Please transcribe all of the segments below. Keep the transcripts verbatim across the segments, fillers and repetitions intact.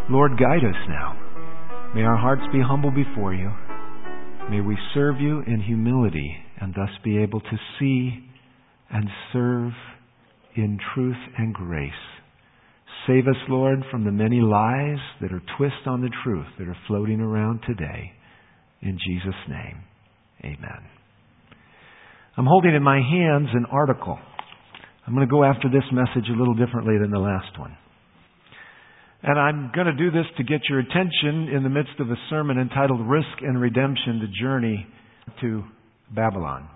Lord, guide us now. May our hearts be humble before you. May we serve you in humility and thus be able to see and serve in truth and grace. Save us, Lord, from the many lies that are twists on the truth that are floating around today. In Jesus' name, amen. I'm holding in my hands an article. I'm going to go after this message a little differently than the last one. And I'm going to do this to get your attention in the midst of a sermon entitled Risk and Redemption, the Journey to Babylon.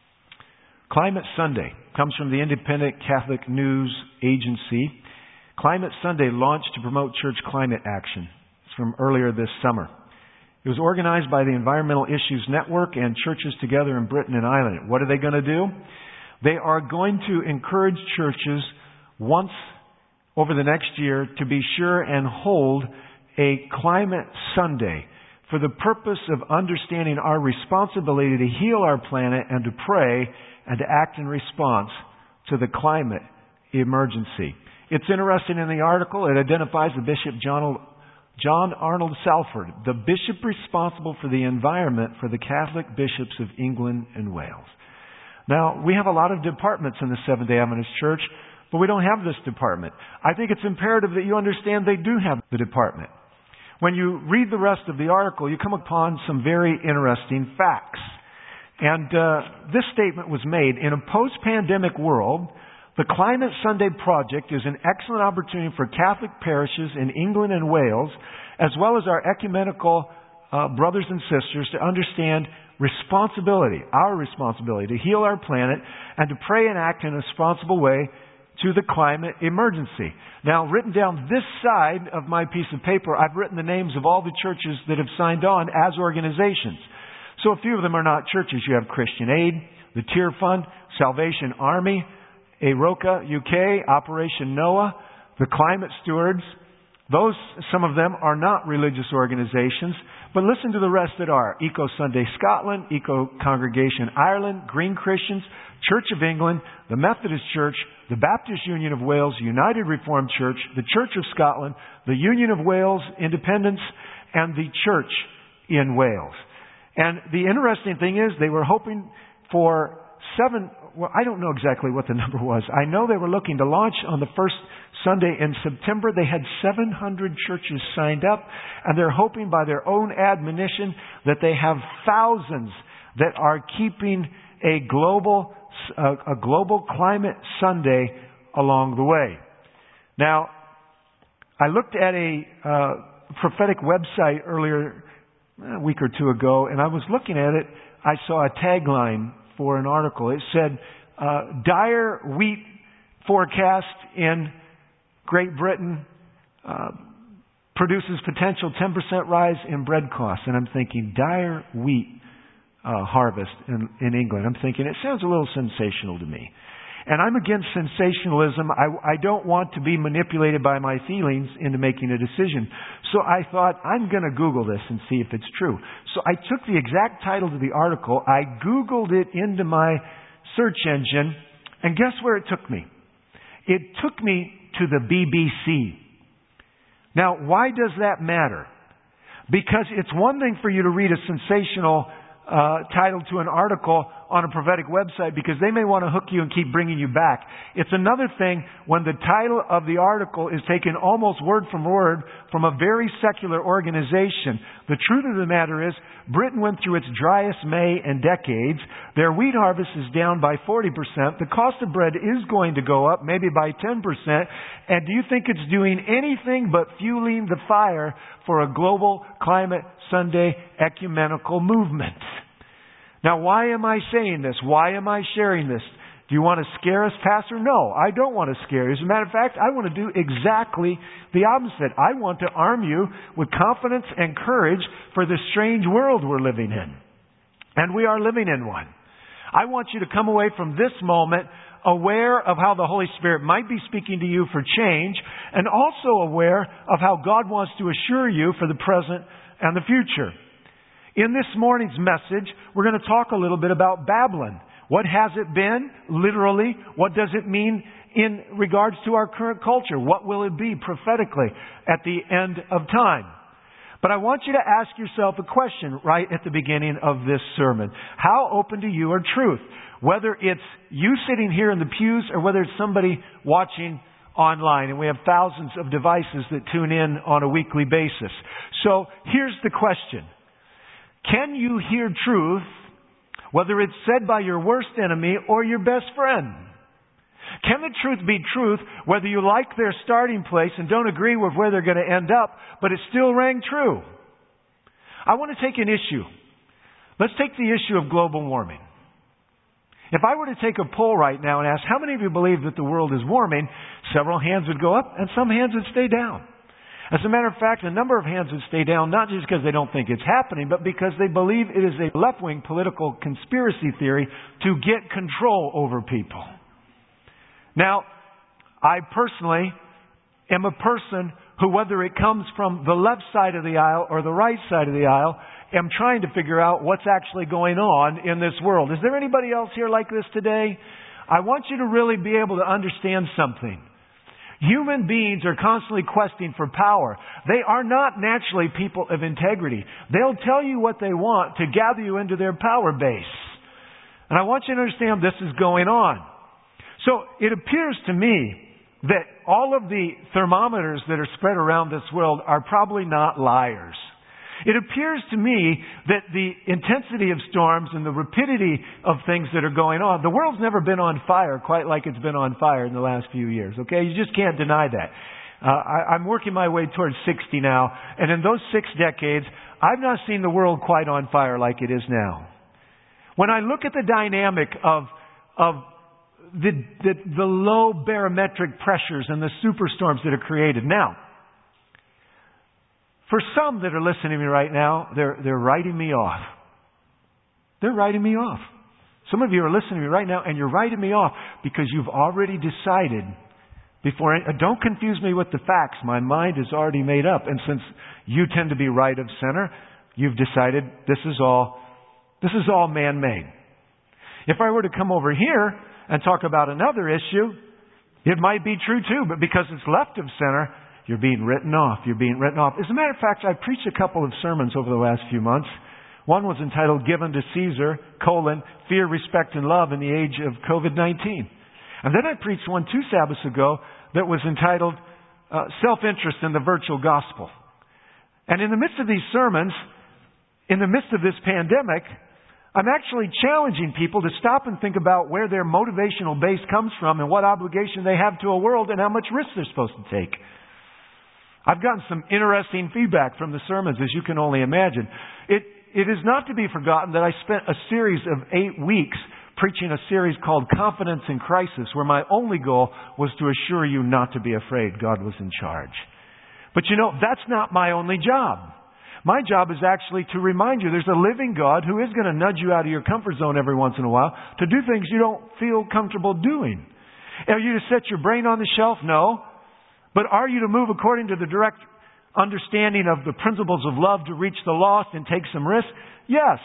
Climate Sunday comes from the Independent Catholic News Agency. Climate Sunday launched to promote church climate action. It's from earlier this summer. It was organized by the Environmental Issues Network and churches together in Britain and Ireland. What are they going to do? They are going to encourage churches once over the next year to be sure and hold a Climate Sunday for the purpose of understanding our responsibility to heal our planet and to pray and to act in response to the climate emergency. It's interesting in the article, it identifies the Bishop John, John Arnold Salford, the bishop responsible for the environment for the Catholic bishops of England and Wales. Now, we have a lot of departments in the Seventh-day Adventist Church, but we don't have this department. I think it's imperative that you understand they do have the department. When you read the rest of the article, you come upon some very interesting facts. And uh, this statement was made, in a post-pandemic world, the Climate Sunday Project is an excellent opportunity for Catholic parishes in England and Wales, as well as our ecumenical uh, brothers and sisters, to understand responsibility, our responsibility to heal our planet and to pray and act in a responsible way to the climate emergency. Now, written down this side of my piece of paper, I've written the names of all the churches that have signed on as organizations. So a few of them are not churches. You have Christian Aid, the Tear Fund, Salvation Army, A R O C A U K, Operation Noah, the Climate Stewards. Those, some of them are not religious organizations, but listen to the rest that are. Eco Sunday Scotland, Eco Congregation Ireland, Green Christians, Church of England, the Methodist Church, the Baptist Union of Wales, United Reformed Church, the Church of Scotland, the Union of Wales Independents, and the Church in Wales. And the interesting thing is they were hoping for seven, well, I don't know exactly what the number was. I know they were looking to launch on the first Sunday in September. They had seven hundred churches signed up, and they're hoping by their own admonition that they have thousands that are keeping a global a, a global climate Sunday along the way. Now, I looked at a uh, prophetic website earlier, a week or two ago, and I was looking at it. I saw a tagline for an article. It said, uh, dire wheat forecast in Great Britain uh, produces potential ten percent rise in bread costs. And I'm thinking, dire wheat uh, harvest in, in England. I'm thinking, it sounds a little sensational to me. And I'm against sensationalism. I, I don't want to be manipulated by my feelings into making a decision. So I thought, I'm going to Google this and see if it's true. So I took the exact title to the article, I Googled it into my search engine, and guess where it took me? It took me to the B B C. Now, why does that matter? Because it's one thing for you to read a sensational Uh, title to an article on a prophetic website because they may want to hook you and keep bringing you back. It's another thing when the title of the article is taken almost word from word from a very secular organization. The truth of the matter is, Britain went through its driest May in decades. Their wheat harvest is down by forty percent. The cost of bread is going to go up, maybe by ten percent. And do you think it's doing anything but fueling the fire for a global Climate Sunday ecumenical movement? Now, why am I saying this? Why am I sharing this? Do you want to scare us, Pastor? No, I don't want to scare you. As a matter of fact, I want to do exactly the opposite. I want to arm you with confidence and courage for the strange world we're living in. And we are living in one. I want you to come away from this moment aware of how the Holy Spirit might be speaking to you for change, and also aware of how God wants to assure you for the present and the future. In this morning's message, we're going to talk a little bit about Babylon. What has it been, literally? What does it mean in regards to our current culture. What will it be prophetically at the end of time? But I want you to ask yourself a question right at the beginning of this sermon. How open to you are truth? Whether it's you sitting here in the pews or whether it's somebody watching online. And we have thousands of devices that tune in on a weekly basis. So here's the question. Can you hear truth, whether it's said by your worst enemy or your best friend? Can the truth be truth, whether you like their starting place and don't agree with where they're going to end up, but it still rang true? I want to take an issue. Let's take the issue of global warming. If I were to take a poll right now and ask how many of you believe that the world is warming, several hands would go up and some hands would stay down. As a matter of fact, a number of hands would stay down, not just because they don't think it's happening, but because they believe it is a left-wing political conspiracy theory to get control over people. Now, I personally am a person who, whether it comes from the left side of the aisle or the right side of the aisle, am trying to figure out what's actually going on in this world. Is there anybody else here like this today? I want you to really be able to understand something. Human beings are constantly questing for power. They are not naturally people of integrity. They'll tell you what they want to gather you into their power base. And I want you to understand this is going on. So it appears to me that all of the thermometers that are spread around this world are probably not liars. It appears to me that the intensity of storms and the rapidity of things that are going on, the world's never been on fire quite like it's been on fire in the last few years, okay? You just can't deny that. Uh, I, I'm working my way towards sixty now, and in those six decades, I've not seen the world quite on fire like it is now. When I look at the dynamic of, of the, the, the low barometric pressures and the superstorms that are created now, for some that are listening to me right now, they're, they're writing me off. They're writing me off. Some of you are listening to me right now and you're writing me off because you've already decided before. Don't confuse me with the facts. My mind is already made up. And since you tend to be right of center, you've decided this is all, this is all man-made. If I were to come over here and talk about another issue, it might be true too, but because it's left of center, you're being written off. You're being written off. As a matter of fact, I preached a couple of sermons over the last few months. One was entitled, Given to Caesar, colon, Fear, Respect, and Love in the Age of covid nineteen. And then I preached one two Sabbaths ago that was entitled, uh, Self-Interest in the Virtual Gospel. And in the midst of these sermons, in the midst of this pandemic, I'm actually challenging people to stop and think about where their motivational base comes from and what obligation they have to a world and how much risk they're supposed to take. I've gotten some interesting feedback from the sermons, as you can only imagine. It, it is not to be forgotten that I spent a series of eight weeks preaching a series called Confidence in Crisis, where my only goal was to assure you not to be afraid. God was in charge. But you know, that's not my only job. My job is actually to remind you there's a living God who is going to nudge you out of your comfort zone every once in a while to do things you don't feel comfortable doing. Are you to set your brain on the shelf? No. But are you to move according to the direct understanding of the principles of love to reach the lost and take some risks? Yes.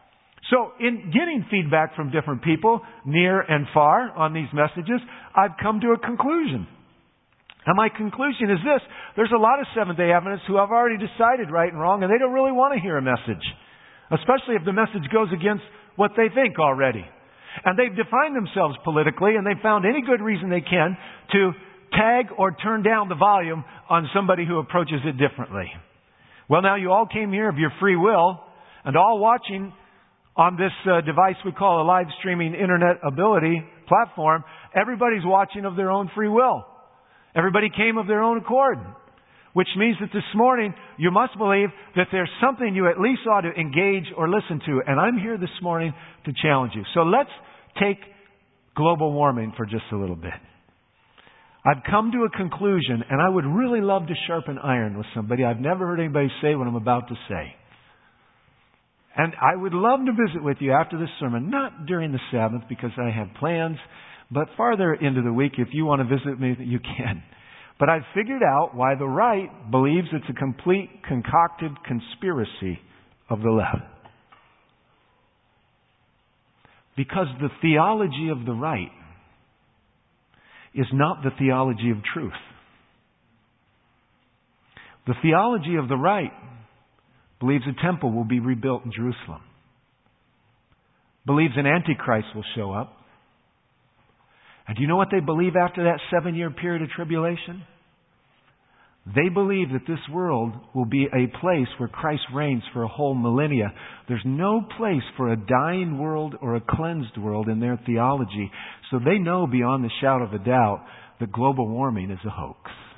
So in getting feedback from different people, near and far, on these messages, I've come to a conclusion. And my conclusion is this. There's a lot of Seventh-day Adventists who have already decided right and wrong, and they don't really want to hear a message. Especially if the message goes against what they think already. And they've defined themselves politically, and they've found any good reason they can to tag or turn down the volume on somebody who approaches it differently. Well, now you all came here of your free will and all watching on this uh, device we call a live streaming internet ability platform. Everybody's watching of their own free will. Everybody came of their own accord, which means that this morning you must believe that there's something you at least ought to engage or listen to. And I'm here this morning to challenge you. So let's take global warming for just a little bit. I've come to a conclusion, and I would really love to sharpen iron with somebody. I've never heard anybody say what I'm about to say. And I would love to visit with you after this sermon, not during the Sabbath because I have plans, but farther into the week, if you want to visit me, you can. But I've figured out why the right believes it's a complete concocted conspiracy of the left. Because the theology of the right is not the theology of truth. The theology of the right believes a temple will be rebuilt in Jerusalem. Believes an Antichrist will show up. And do you know what they believe after that seven-year period of tribulation? They believe that this world will be a place where Christ reigns for a whole millennia. There's no place for a dying world or a cleansed world in their theology. So they know beyond the shadow of a doubt that global warming is a hoax.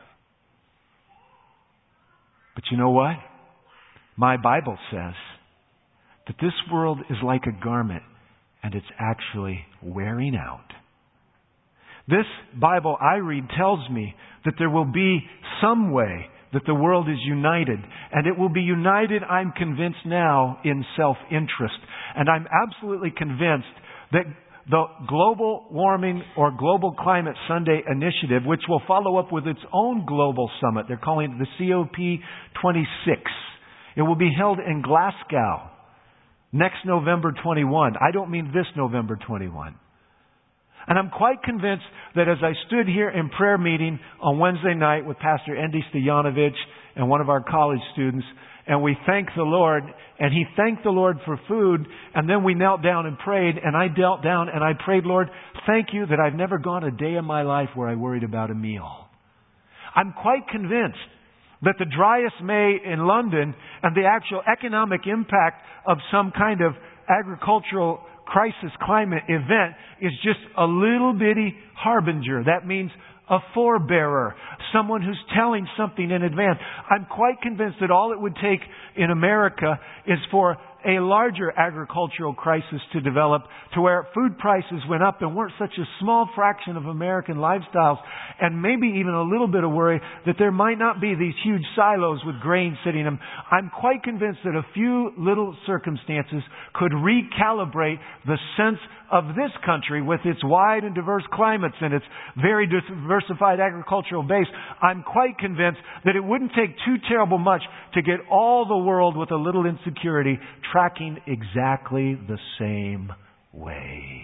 But you know what? My Bible says that this world is like a garment and it's actually wearing out. This Bible I read tells me that there will be some way that the world is united. And it will be united, I'm convinced now, in self-interest. And I'm absolutely convinced that the Global Warming or Global Climate Sunday Initiative, which will follow up with its own global summit, they're calling it the C O P twenty-six. It will be held in Glasgow next November twenty-first. I don't mean this November twenty-first. And I'm quite convinced that as I stood here in prayer meeting on Wednesday night with Pastor Andy Stoyanovich and one of our college students, and we thanked the Lord, and he thanked the Lord for food, and then we knelt down and prayed, and I knelt down and I prayed, Lord, thank you that I've never gone a day in my life where I worried about a meal. I'm quite convinced that the driest May in London and the actual economic impact of some kind of agricultural crisis climate event is just a little bitty harbinger. That means a forebearer, someone who's telling something in advance. I'm quite convinced that all it would take in America is for a larger agricultural crisis to develop to where food prices went up and weren't such a small fraction of American lifestyles, and maybe even a little bit of worry that there might not be these huge silos with grain sitting in them. I'm quite convinced that a few little circumstances could recalibrate the sense of this country with its wide and diverse climates and its very diversified agricultural base. I'm quite convinced that it wouldn't take too terrible much to get all the world with a little insecurity tracking exactly the same way.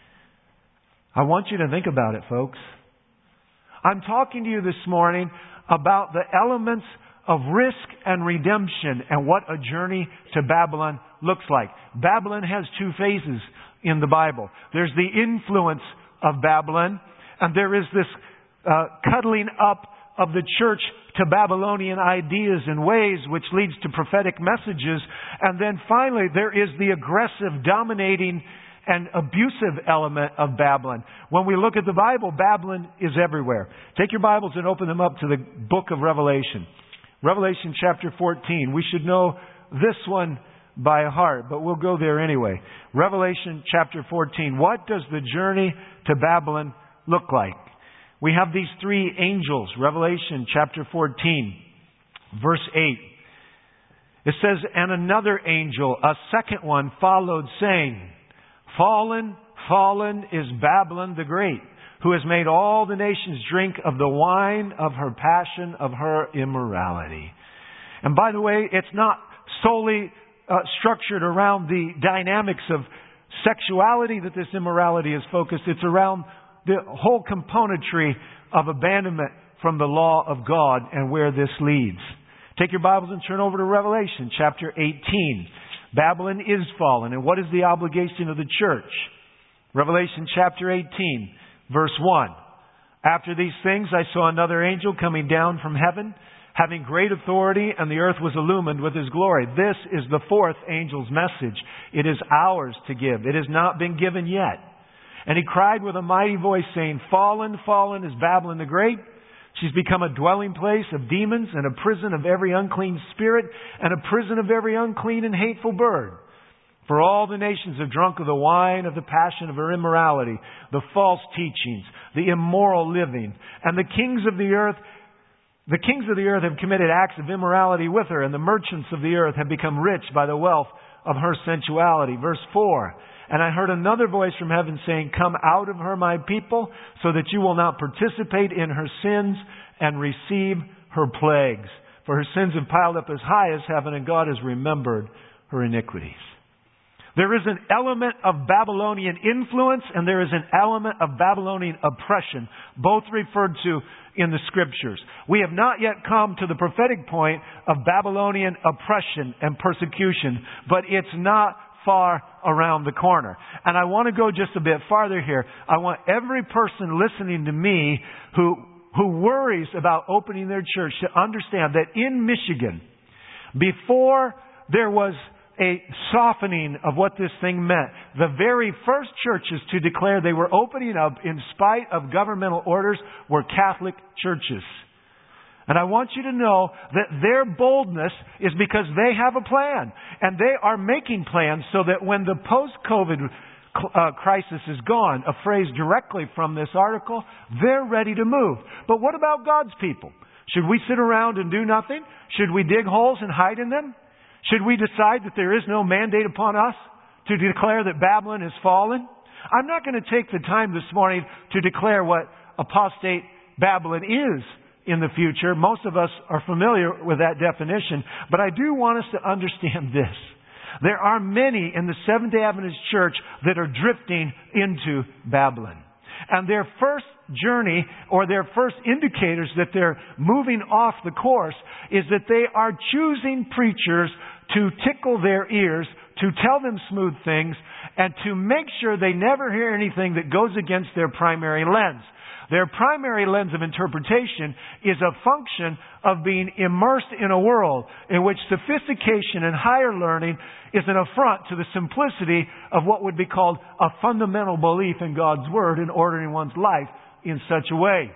I want you to think about it, folks. I'm talking to you this morning about the elements of risk and redemption and what a journey to Babylon looks like. Babylon has two phases in the Bible. There's the influence of Babylon, and there is this uh, cuddling up of the church to Babylonian ideas and ways, which leads to prophetic messages. And then finally, there is the aggressive, dominating, and abusive element of Babylon. When we look at the Bible, Babylon is everywhere. Take your Bibles and open them up to the book of Revelation. Revelation chapter fourteen. We should know this one by heart, but we'll go there anyway. Revelation chapter fourteen. What does the journey to Babylon look like? We have these three angels. Revelation chapter fourteen, verse eight. It says, and another angel, a second one, followed, saying, Fallen, fallen is Babylon the Great, who has made all the nations drink of the wine of her passion, of her immorality. And by the way, it's not solely uh, structured around the dynamics of sexuality that this immorality is focused. It's around the whole componentry of abandonment from the law of God and where this leads. Take your Bibles and turn over to Revelation chapter eighteen. Babylon is fallen. And what is the obligation of the church? Revelation chapter eighteen, verse one. After these things I saw another angel coming down from heaven, having great authority, and the earth was illumined with his glory. This is the fourth angel's message. It is ours to give. It has not been given yet. And he cried with a mighty voice, saying, Fallen, fallen is Babylon the Great. She's become a dwelling place of demons and a prison of every unclean spirit and a prison of every unclean and hateful bird. For all the nations have drunk of the wine of the passion of her immorality, the false teachings, the immoral living. And the kings of the earth, the kings of the earth have committed acts of immorality with her, and the merchants of the earth have become rich by the wealth of her sensuality. Verse four. And I heard another voice from heaven saying, Come out of her, my people, so that you will not participate in her sins and receive her plagues. For her sins have piled up as high as heaven, and God has remembered her iniquities. There is an element of Babylonian influence and there is an element of Babylonian oppression, both referred to in the Scriptures. We have not yet come to the prophetic point of Babylonian oppression and persecution, but it's not far around the corner. And I want to go just a bit farther here. I want every person listening to me who, who worries about opening their church to understand that in Michigan, before there was a softening of what this thing meant, the very first churches to declare they were opening up in spite of governmental orders were Catholic churches. And I want you to know that their boldness is because they have a plan. And they are making plans so that when the post-COVID uh, crisis is gone, a phrase directly from this article, they're ready to move. But what about God's people? Should we sit around and do nothing? Should we dig holes and hide in them? Should we decide that there is no mandate upon us to declare that Babylon is fallen? I'm not going to take the time this morning to declare what apostate Babylon is in the future. Most of us are familiar with that definition. But I do want us to understand this. There are many in the Seventh-day Adventist Church that are drifting into Babylon. And their first journey, or their first indicators that they're moving off the course, is that they are choosing preachers to tickle their ears, to tell them smooth things, and to make sure they never hear anything that goes against their primary lens. Their primary lens of interpretation is a function of being immersed in a world in which sophistication and higher learning is an affront to the simplicity of what would be called a fundamental belief in God's Word and ordering one's life in such a way.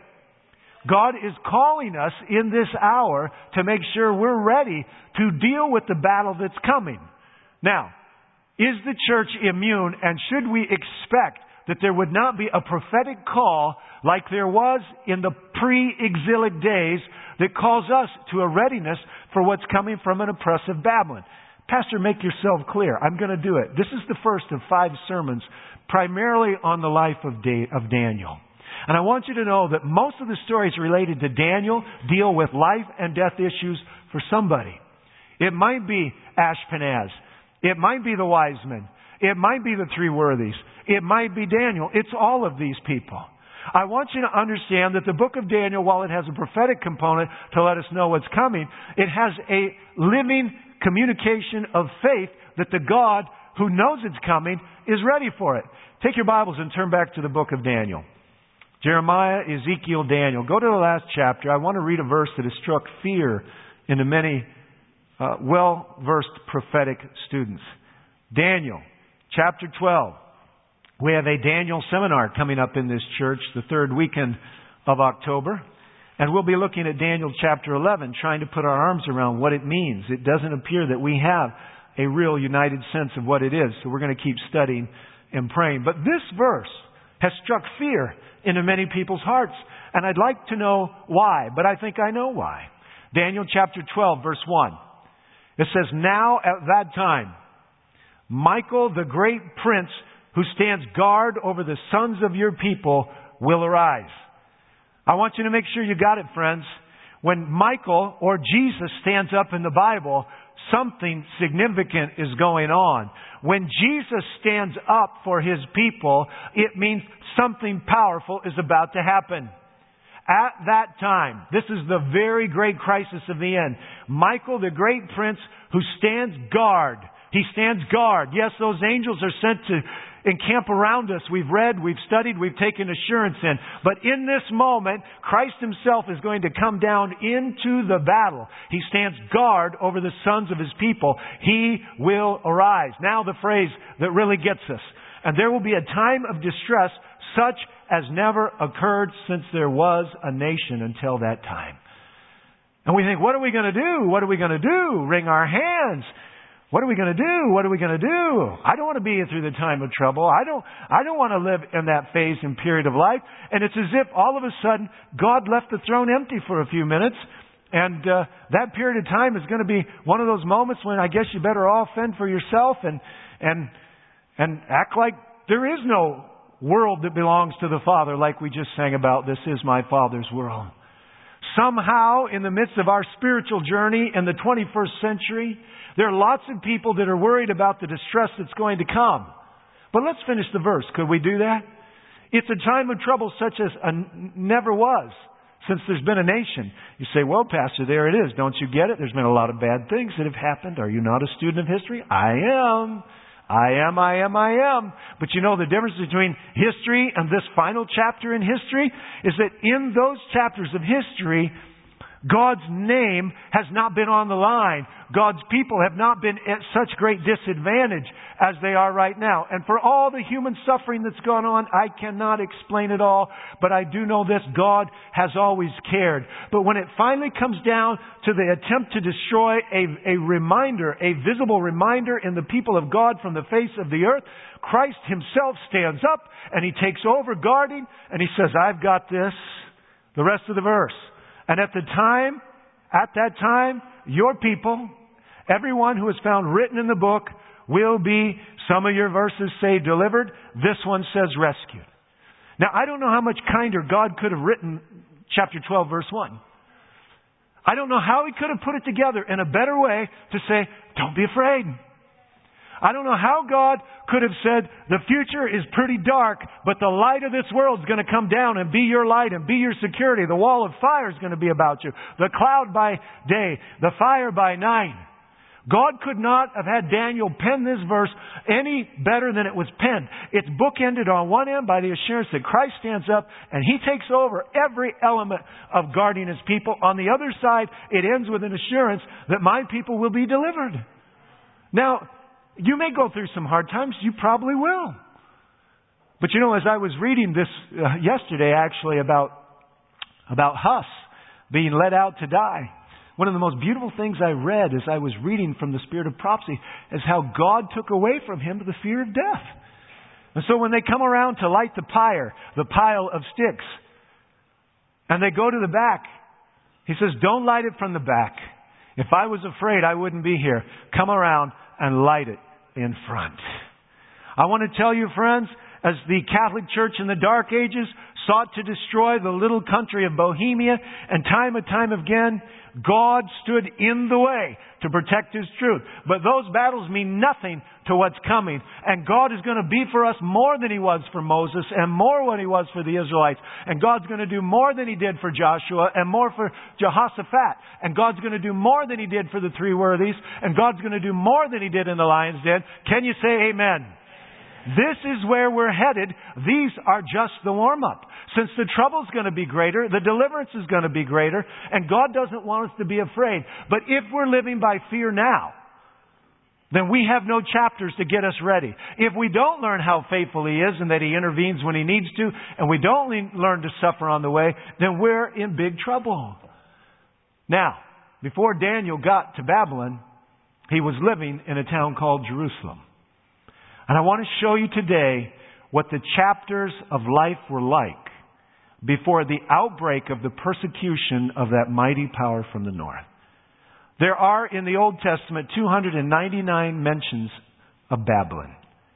God is calling us in this hour to make sure we're ready to deal with the battle that's coming. Now, is the church immune, and should we expect that there would not be a prophetic call like there was in the pre-exilic days that calls us to a readiness for what's coming from an oppressive Babylon? Pastor, make yourself clear. I'm going to do it. This is the first of five sermons primarily on the life of of Daniel. And I want you to know that most of the stories related to Daniel deal with life and death issues for somebody. It might be Ashpenaz. It might be the wise men. It might be the three worthies. It might be Daniel. It's all of these people. I want you to understand that the book of Daniel, while it has a prophetic component to let us know what's coming, it has a living communication of faith that the God who knows it's coming is ready for it. Take your Bibles and turn back to the book of Daniel. Jeremiah, Ezekiel, Daniel. Go to the last chapter. I want to read a verse that has struck fear into many uh, well-versed prophetic students. Daniel, chapter twelve. We have a Daniel seminar coming up in this church the third weekend of October. And we'll be looking at Daniel chapter eleven, trying to put our arms around what it means. It doesn't appear that we have a real united sense of what it is. So we're going to keep studying and praying. But this verse has struck fear into many people's hearts. And I'd like to know why, but I think I know why. Daniel chapter twelve, verse one. It says, "Now at that time, Michael, the great prince who stands guard over the sons of your people, will arise." I want you to make sure you got it, friends. When Michael or Jesus stands up in the Bible, something significant is going on. When Jesus stands up for His people, it means something powerful is about to happen. At that time, this is the very great crisis of the end. Michael, the great prince who stands guard. He stands guard. Yes, those angels are sent to encamp around us. We've read, we've studied, we've taken assurance in. But in this moment, Christ Himself is going to come down into the battle. He stands guard over the sons of His people. He will arise. Now the phrase that really gets us. "And there will be a time of distress such as never occurred since there was a nation until that time." And we think, what are we going to do? What are we going to do? Wring our hands. What are we going to do? What are we going to do? I don't want to be through the time of trouble. I don't, I don't want to live in that phase and period of life. And it's as if all of a sudden God left the throne empty for a few minutes. And uh, that period of time is going to be one of those moments when I guess you better all fend for yourself and, and, and act like there is no world that belongs to the Father, like we just sang about, "This is my Father's world." somehow in the midst of our spiritual journey in the twenty-first century, there are lots of people that are worried about the distress that's going to come. But let's finish the verse. Could we do that? It's a time of trouble such as a never was since there's been a nation. You say, well, Pastor, there it is. Don't you get it? There's been a lot of bad things that have happened. Are you not a student of history? I am. I am, I am, I am. But you know the difference between history and this final chapter in history is that in those chapters of history, God's name has not been on the line. God's people have not been at such great disadvantage as they are right now. And for all the human suffering that's gone on, I cannot explain it all. But I do know this, God has always cared. But when it finally comes down to the attempt to destroy a, a reminder, a visible reminder in the people of God from the face of the earth, Christ Himself stands up and He takes over guarding and He says, I've got this. The rest of the verse. And at the time, at that time, your people, everyone who is found written in the book will be, some of your verses say delivered, this one says rescued. Now, I don't know how much kinder God could have written chapter twelve, verse one. I don't know how He could have put it together in a better way to say, don't be afraid. I don't know how God could have said, the future is pretty dark, but the light of this world is going to come down and be your light and be your security. The wall of fire is going to be about you. The cloud by day, the fire by night. God could not have had Daniel pen this verse any better than it was penned. It's bookended on one end by the assurance that Christ stands up and He takes over every element of guarding His people. On the other side, it ends with an assurance that my people will be delivered. Now, you may go through some hard times. You probably will. But you know, as I was reading this uh, yesterday, actually, about, about Huss being let out to die, one of the most beautiful things I read as I was reading from the Spirit of Prophecy is how God took away from him the fear of death. And so when they come around to light the pyre, the pile of sticks, and they go to the back, he says, don't light it from the back. If I was afraid, I wouldn't be here. Come around and light it in front. I want to tell you, friends, as the Catholic Church in the Dark Ages sought to destroy the little country of Bohemia, and time and time again, God stood in the way to protect His truth. But those battles mean nothing to what's coming. And God is going to be for us more than He was for Moses and more than He was for the Israelites. And God's going to do more than He did for Joshua and more for Jehoshaphat. And God's going to do more than He did for the three worthies. And God's going to do more than He did in the lion's den. Can you say amen? This is where we're headed. These are just the warm-up. Since the trouble's going to be greater, the deliverance is going to be greater, and God doesn't want us to be afraid. But if we're living by fear now, then we have no chapters to get us ready. If we don't learn how faithful He is and that He intervenes when He needs to, and we don't learn to suffer on the way, then we're in big trouble. Now, before Daniel got to Babylon, he was living in a town called Jerusalem. And I want to show you today what the chapters of life were like before the outbreak of the persecution of that mighty power from the north. There are in the Old Testament two hundred ninety-nine mentions of Babylon.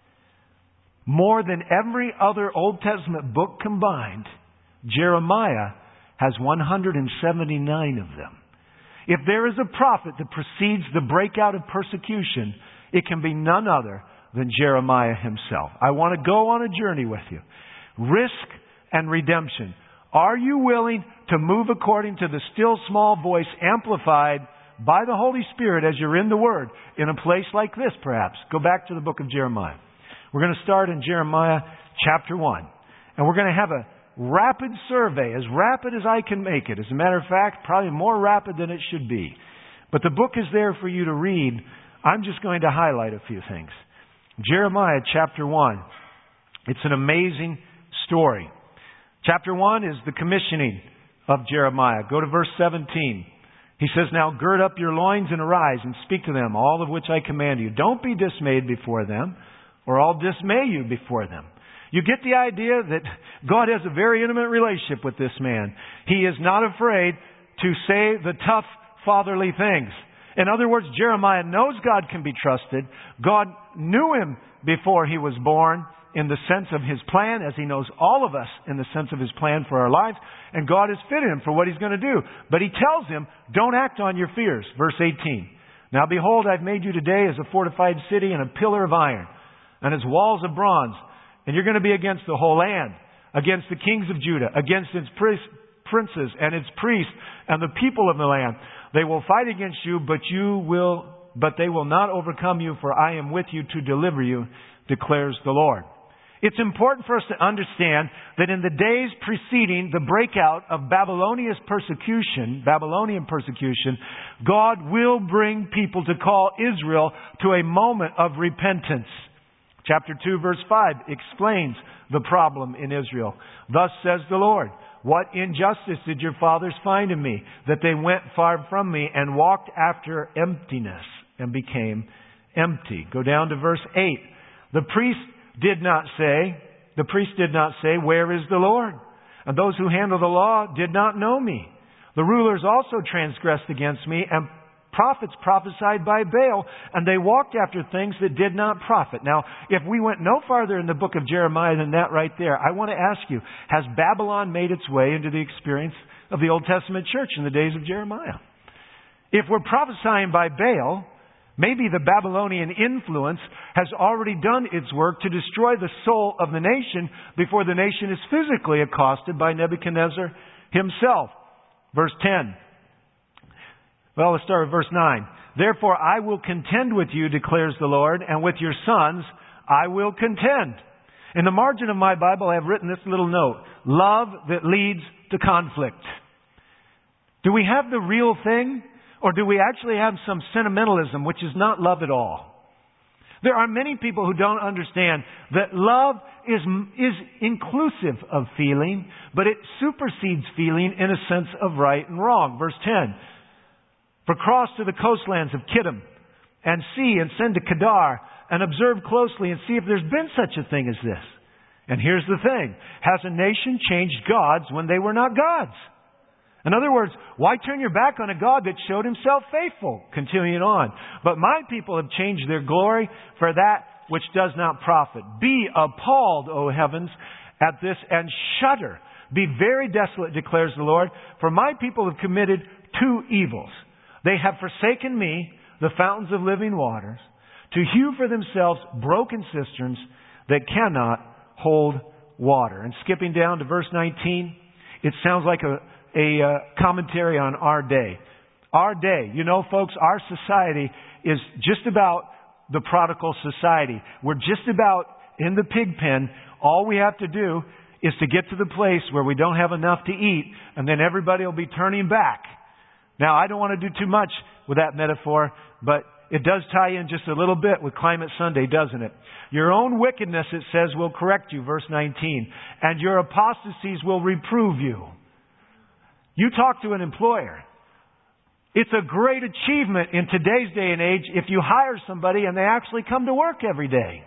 More than every other Old Testament book combined, Jeremiah has one hundred seventy-nine of them. If there is a prophet that precedes the breakout of persecution, it can be none other than Jeremiah himself. I want to go on a journey with you. Risk and redemption. Are you willing to move according to the still small voice amplified by the Holy Spirit as you're in the Word in a place like this perhaps? Go back to the book of Jeremiah. We're going to start in Jeremiah chapter one. And we're going to have a rapid survey, as rapid as I can make it. As a matter of fact, probably more rapid than it should be. But the book is there for you to read. I'm just going to highlight a few things. Jeremiah chapter one. It's an amazing story. Chapter one is the commissioning of Jeremiah. Go to verse seventeen. He says, now gird up your loins and arise and speak to them, all of which I command you. Don't be dismayed before them, or I'll dismay you before them. You get the idea that God has a very intimate relationship with this man. He is not afraid to say the tough fatherly things. In other words, Jeremiah knows God can be trusted. God knew him before he was born. in the sense of His plan, as He knows all of us in the sense of His plan for our lives. And God has fitted him for what He's going to do. But He tells him, don't act on your fears. Verse eighteen. Now behold, I've made you today as a fortified city and a pillar of iron, and as walls of bronze. And you're going to be against the whole land, against the kings of Judah, against its princes and its priests and the people of the land. They will fight against you, but you will, but they will not overcome you, for I am with you to deliver you, declares the Lord. It's important for us to understand that in the days preceding the breakout of Babylonian persecution, Babylonian persecution, God will bring people to call Israel to a moment of repentance. Chapter two, verse five explains the problem in Israel. Thus says the Lord, what injustice did your fathers find in me, that they went far from me and walked after emptiness and became empty. Go down to verse eight. The priest did not say, the priest did not say, where is the Lord? And those who handle the law did not know me. The rulers also transgressed against me, and prophets prophesied by Baal, and they walked after things that did not profit. Now, if we went no farther in the book of Jeremiah than that right there, I want to ask you, has Babylon made its way into the experience of the Old Testament church in the days of Jeremiah? If we're prophesying by Baal, maybe the Babylonian influence has already done its work to destroy the soul of the nation before the nation is physically accosted by Nebuchadnezzar himself. Verse ten. Well, let's start with verse nine. Therefore I will contend with you, declares the Lord, and with your sons I will contend. In the margin of my Bible I have written this little note. Love that leads to conflict. Do we have the real thing? Or do we actually have some sentimentalism, which is not love at all? There are many people who don't understand that love is, is inclusive of feeling, but it supersedes feeling in a sense of right and wrong. Verse ten. For cross to the coastlands of Kittim and see and send to Kedar and observe closely and see if there's been such a thing as this. And here's the thing. Has a nation changed gods when they were not gods? In other words, why turn your back on a God that showed Himself faithful? Continuing on. But my people have changed their glory for that which does not profit. Be appalled, O heavens, at this and shudder. Be very desolate, declares the Lord, for my people have committed two evils. They have forsaken me, the fountains of living waters, to hew for themselves broken cisterns that cannot hold water. And skipping down to verse nineteen, it sounds like a A uh, commentary on our day. Our day. You know, folks, our society is just about the prodigal society. We're just about in the pig pen. All we have to do is to get to the place where we don't have enough to eat, and then everybody will be turning back. Now, I don't want to do too much with that metaphor, but it does tie in just a little bit with Climate Sunday, doesn't it? Your own wickedness, it says, will correct you, verse nineteen, and your apostasies will reprove you. You talk to an employer. It's a great achievement in today's day and age if you hire somebody and they actually come to work every day.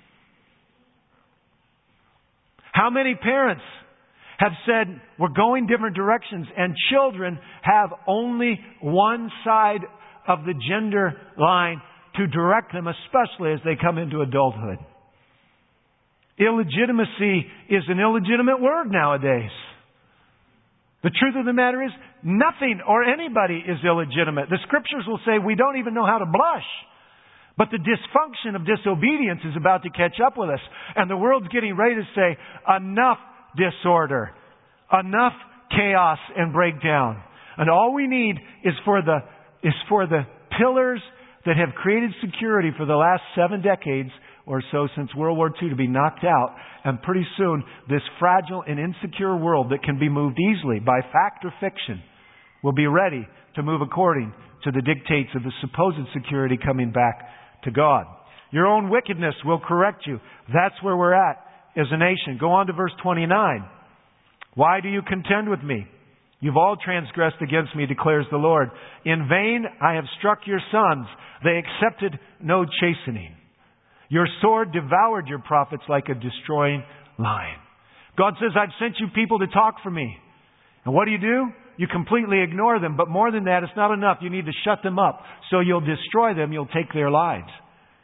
How many parents have said, we're going different directions, and children have only one side of the gender line to direct them, especially as they come into adulthood? Illegitimacy is an illegitimate word nowadays. The truth of the matter is, nothing or anybody is illegitimate. The Scriptures will say we don't even know how to blush. But the dysfunction of disobedience is about to catch up with us. And the world's getting ready to say, enough disorder, enough chaos and breakdown. And all we need is for the, is for the pillars that have created security for the last seven decades or so since World War Two to be knocked out. And pretty soon, this fragile and insecure world that can be moved easily by fact or fiction will be ready to move according to the dictates of the supposed security coming back to God. Your own wickedness will correct you. That's where we're at as a nation. Go on to verse twenty-nine. Why do you contend with me? You've all transgressed against me, declares the Lord. In vain I have struck your sons. They accepted no chastening. Your sword devoured your prophets like a destroying lion. God says, I've sent you people to talk for me. And what do you do? You completely ignore them. But more than that, it's not enough. You need to shut them up. So you'll destroy them. You'll take their lives.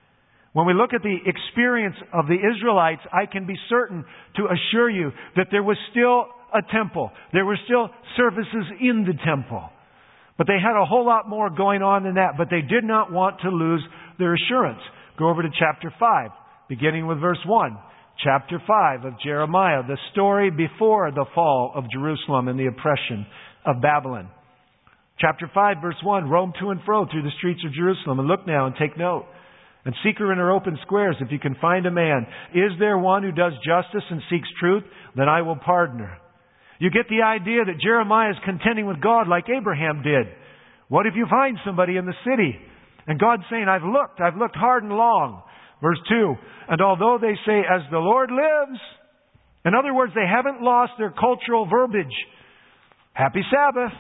When we look at the experience of the Israelites, I can be certain to assure you that there was still a temple. There were still services in the temple. But they had a whole lot more going on than that. But they did not want to lose their assurance. Go over to chapter five, beginning with verse one. Chapter five of Jeremiah, the story before the fall of Jerusalem and the oppression of Babylon. Chapter five, verse one, roam to and fro through the streets of Jerusalem, and look now and take note. And seek her in her open squares, if you can find a man. Is there one who does justice and seeks truth? Then I will pardon her. You get the idea that Jeremiah is contending with God like Abraham did. What if you find somebody in the city? And God's saying, I've looked, I've looked hard and long. Verse two, and although they say, as the Lord lives, in other words, they haven't lost their cultural verbiage. Happy Sabbath.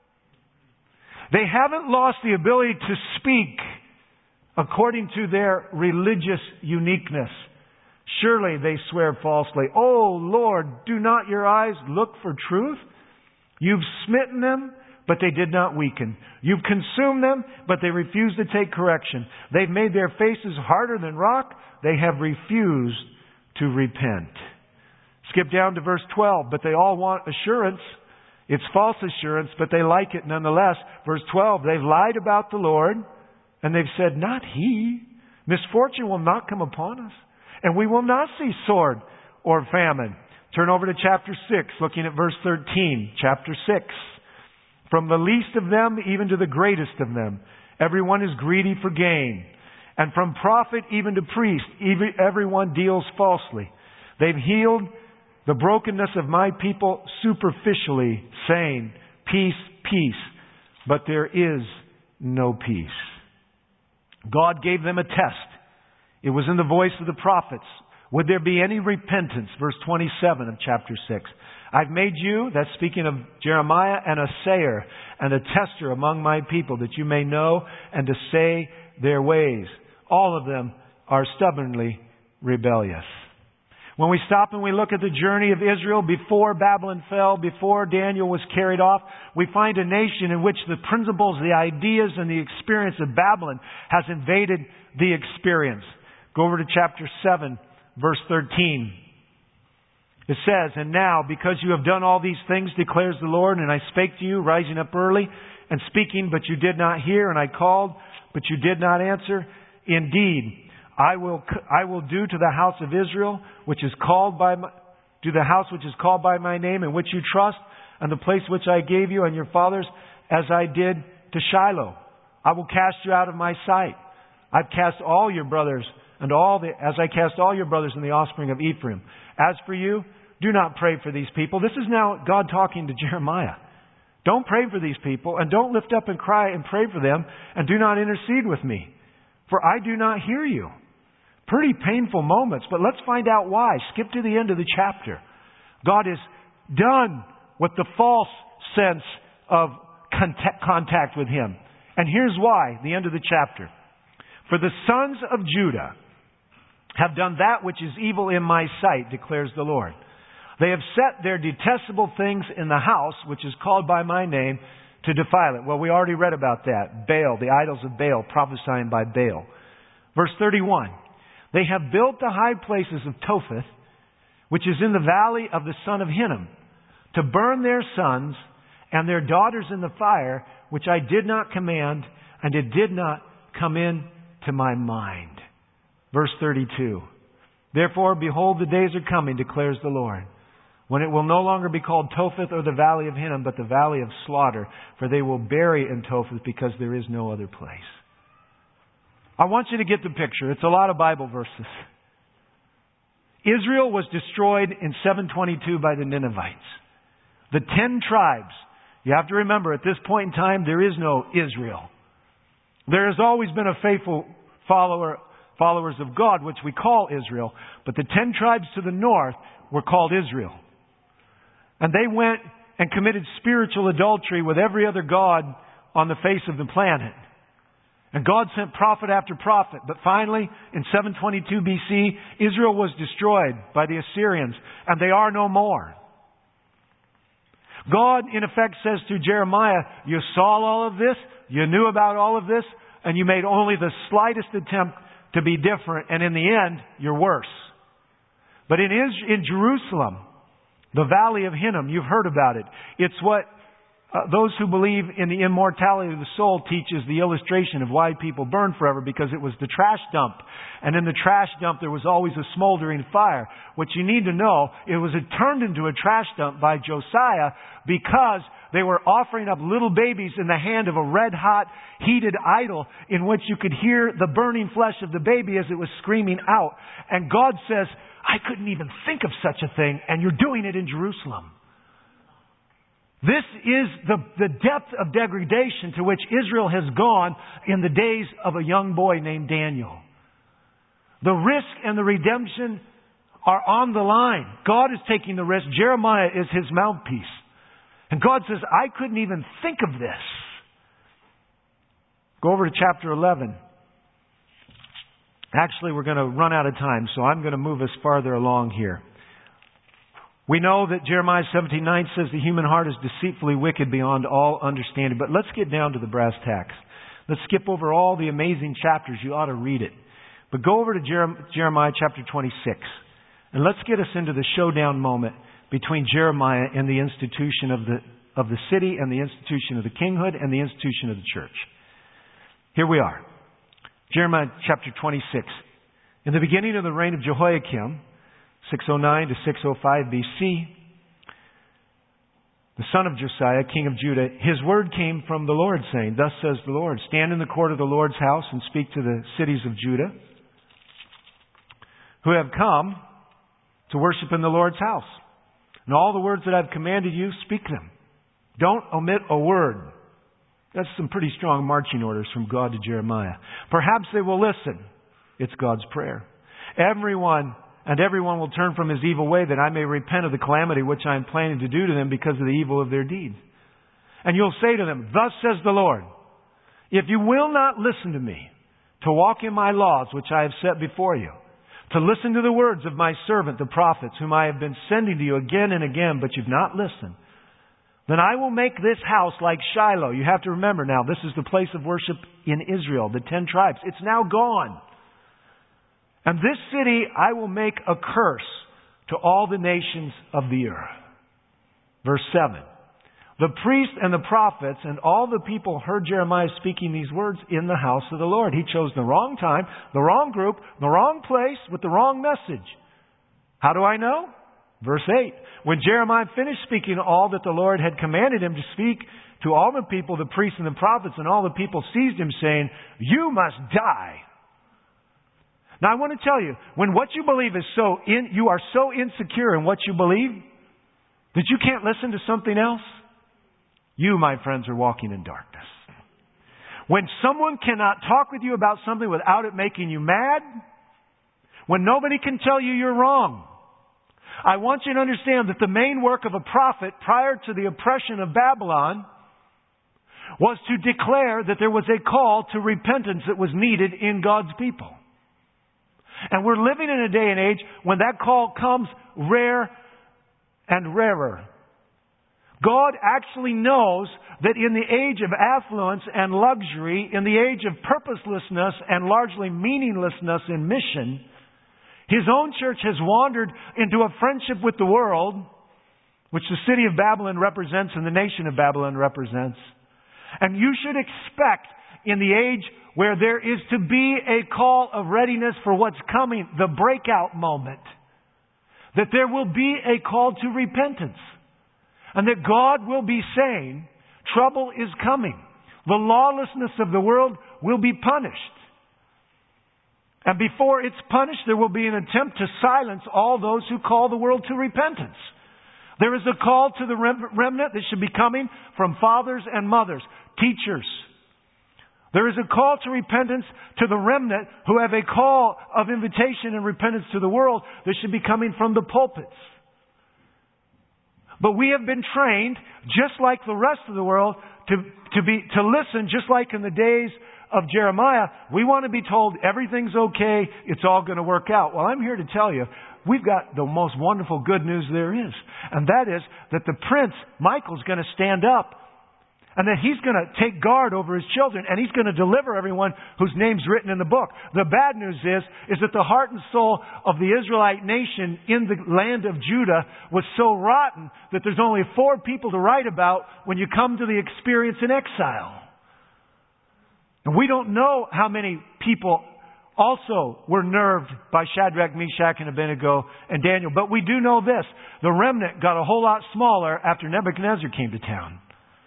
They haven't lost the ability to speak according to their religious uniqueness. Surely they swear falsely. Oh Lord, do not your eyes look for truth? You've smitten them, but they did not weaken. You've consumed them, but they refuse to take correction. They've made their faces harder than rock. They have refused to repent. Skip down to verse twelve. But they all want assurance. It's false assurance, but they like it nonetheless. Verse twelve, they've lied about the Lord. And they've said, not He. Misfortune will not come upon us. And we will not see sword or famine. Turn over to chapter six, looking at verse thirteen. Chapter six. From the least of them even to the greatest of them, everyone is greedy for gain. And from prophet even to priest, even everyone deals falsely. They've healed the brokenness of my people superficially, saying, peace, peace. But there is no peace. God gave them a test. It was in the voice of the prophets. Would there be any repentance? Verse twenty-seven of chapter six. I've made you, that's speaking of Jeremiah, an assayer and a tester among my people, that you may know and to say their ways. All of them are stubbornly rebellious. When we stop and we look at the journey of Israel before Babylon fell, before Daniel was carried off, we find a nation in which the principles, the ideas, and the experience of Babylon has invaded the experience. Go over to chapter seven, verse thirteen. It says, and now, because you have done all these things, declares the Lord, and I spake to you, rising up early, and speaking, but you did not hear, and I called, but you did not answer. Indeed, I will I will do to the house of Israel, which is called by my, to the house which is called by my name, in which you trust, and the place which I gave you and your fathers, as I did to Shiloh. I will cast you out of my sight. I've cast all your brothers and all the as I cast all your brothers and the offspring of Ephraim. As for you, do not pray for these people. This is now God talking to Jeremiah. Don't pray for these people, and don't lift up and cry and pray for them, and do not intercede with me, for I do not hear you. Pretty painful moments, but let's find out why. Skip to the end of the chapter. God is done with the false sense of contact, contact with Him. And here's why, the end of the chapter. For the sons of Judah have done that which is evil in my sight, declares the Lord. They have set their detestable things in the house, which is called by my name, to defile it. Well, we already read about that. Baal, the idols of Baal, prophesying by Baal. Verse thirty-one. They have built the high places of Topheth, which is in the valley of the son of Hinnom, to burn their sons and their daughters in the fire, which I did not command, and it did not come in to my mind. Verse thirty-two. Therefore, behold, the days are coming, declares the Lord, when it will no longer be called Topheth or the valley of Hinnom, but the valley of slaughter, for they will bury in Topheth, because there is no other place. I want you to get the picture. It's a lot of Bible verses. Israel was destroyed in seven twenty-two by the Ninevites. The ten tribes. You have to remember, at this point in time, there is no Israel. There has always been a faithful follower, followers of God, which we call Israel. But the ten tribes to the north were called Israel. And they went and committed spiritual adultery with every other god on the face of the planet. And God sent prophet after prophet. But finally, in seven twenty-two B C, Israel was destroyed by the Assyrians. And they are no more. God, in effect, says to Jeremiah, you saw all of this, you knew about all of this, and you made only the slightest attempt to be different, and in the end, you're worse. But in, Is- in Jerusalem, the Valley of Hinnom, you've heard about it. It's what uh, those who believe in the immortality of the soul teaches the illustration of why people burn forever, because it was the trash dump. And in the trash dump, there was always a smoldering fire. What you need to know, it was turned into a trash dump by Josiah because they were offering up little babies in the hand of a red-hot, heated idol in which you could hear the burning flesh of the baby as it was screaming out. And God says, I couldn't even think of such a thing, and you're doing it in Jerusalem. This is the, the depth of degradation to which Israel has gone in the days of a young boy named Daniel. The risk and the redemption are on the line. God is taking the risk. Jeremiah is his mouthpiece. And God says, I couldn't even think of this. Go over to chapter eleven. Actually, we're going to run out of time, so I'm going to move us farther along here. We know that Jeremiah seventeen nine says the human heart is deceitfully wicked beyond all understanding. But let's get down to the brass tacks. Let's skip over all the amazing chapters. You ought to read it. But go over to Jeremiah chapter twenty-six. And let's get us into the showdown moment between Jeremiah and the institution of the, of the city and the institution of the kinghood and the institution of the church. Here we are. Jeremiah chapter twenty-six. In the beginning of the reign of Jehoiakim, six oh nine to six oh five B C, the son of Josiah, king of Judah, his word came from the Lord, saying, Thus says the Lord, stand in the court of the Lord's house and speak to the cities of Judah, who have come to worship in the Lord's house. And all the words that I've commanded you, speak them. Don't omit a word. That's some pretty strong marching orders from God to Jeremiah. Perhaps they will listen. It's God's prayer. Everyone and everyone will turn from his evil way, that I may repent of the calamity which I am planning to do to them because of the evil of their deeds. And you'll say to them, Thus says the Lord, if you will not listen to me, to walk in my laws which I have set before you, to listen to the words of my servant, the prophets, whom I have been sending to you again and again, but you've not listened, then I will make this house like Shiloh. You have to remember now, this is the place of worship in Israel, the ten tribes. It's now gone. And this city I will make a curse to all the nations of the earth. Verse seven. The priests and the prophets and all the people heard Jeremiah speaking these words in the house of the Lord. He chose the wrong time, the wrong group, the wrong place with the wrong message. How do I know? Verse eight. When Jeremiah finished speaking all that the Lord had commanded him to speak to all the people, the priests and the prophets, and all the people seized him, saying, You must die. Now I want to tell you, when what you believe is so in, you are so insecure in what you believe that you can't listen to something else, you, my friends, are walking in darkness. When someone cannot talk with you about something without it making you mad, when nobody can tell you you're wrong, I want you to understand that the main work of a prophet prior to the oppression of Babylon was to declare that there was a call to repentance that was needed in God's people. And we're living in a day and age when that call comes rare and rarer. God actually knows that in the age of affluence and luxury, in the age of purposelessness and largely meaninglessness in mission, His own church has wandered into a friendship with the world, which the city of Babylon represents and the nation of Babylon represents. And you should expect in the age where there is to be a call of readiness for what's coming, the breakout moment, that there will be a call to repentance. And that God will be saying, trouble is coming. The lawlessness of the world will be punished. And before it's punished, there will be an attempt to silence all those who call the world to repentance. There is a call to the remnant that should be coming from fathers and mothers, teachers. There is a call to repentance to the remnant who have a call of invitation and repentance to the world that should be coming from the pulpits. But we have been trained, just like the rest of the world, to, to be, to listen, just like in the days of Jeremiah. We want to be told everything's okay, it's all going to work out. Well, I'm here to tell you, we've got the most wonderful good news there is. And that is that the prince, Michael's going to stand up. And that He's going to take guard over His children, and He's going to deliver everyone whose name's written in the book. The bad news is, is that the heart and soul of the Israelite nation in the land of Judah was so rotten that there's only four people to write about when you come to the experience in exile. And we don't know how many people also were nerved by Shadrach, Meshach, and Abednego and Daniel. But we do know this. The remnant got a whole lot smaller after Nebuchadnezzar came to town.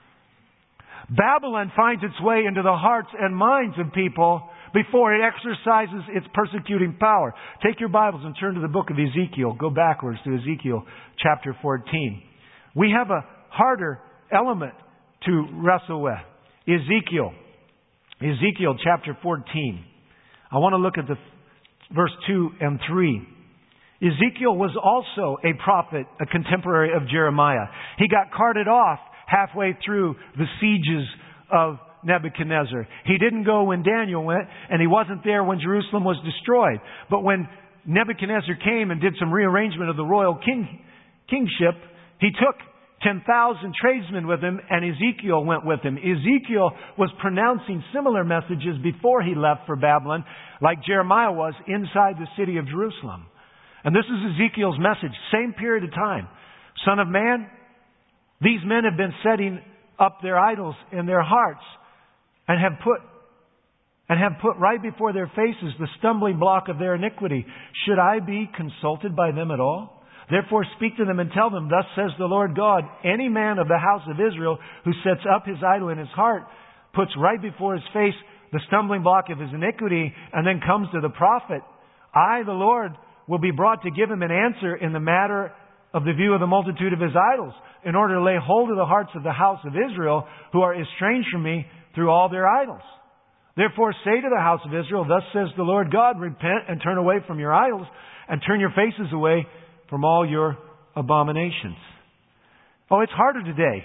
Babylon finds its way into the hearts and minds of people before it exercises its persecuting power. Take your Bibles and turn to the book of Ezekiel. Go backwards to Ezekiel chapter fourteen. We have a harder element to wrestle with. Ezekiel. Ezekiel chapter fourteen. I want to look at the verse two and three. Ezekiel was also a prophet, a contemporary of Jeremiah. He got carted off halfway through the sieges of Nebuchadnezzar. He didn't go when Daniel went, and he wasn't there when Jerusalem was destroyed. But when Nebuchadnezzar came and did some rearrangement of the royal king, kingship, he took ten thousand tradesmen with him, and Ezekiel went with him. Ezekiel was pronouncing similar messages before he left for Babylon, like Jeremiah was inside the city of Jerusalem. And this is Ezekiel's message, same period of time. Son of man, these men have been setting up their idols in their hearts and have put and have put right before their faces the stumbling block of their iniquity. Should I be consulted by them at all? Therefore speak to them and tell them, thus says the Lord God, any man of the house of Israel who sets up his idol in his heart, puts right before his face the stumbling block of his iniquity, and then comes to the prophet, I, the Lord, will be brought to give him an answer in the matter of the view of the multitude of his idols, in order to lay hold of the hearts of the house of Israel, who are estranged from me through all their idols. Therefore say to the house of Israel, thus says the Lord God, repent and turn away from your idols, and turn your faces away from all your abominations. Oh, it's harder today.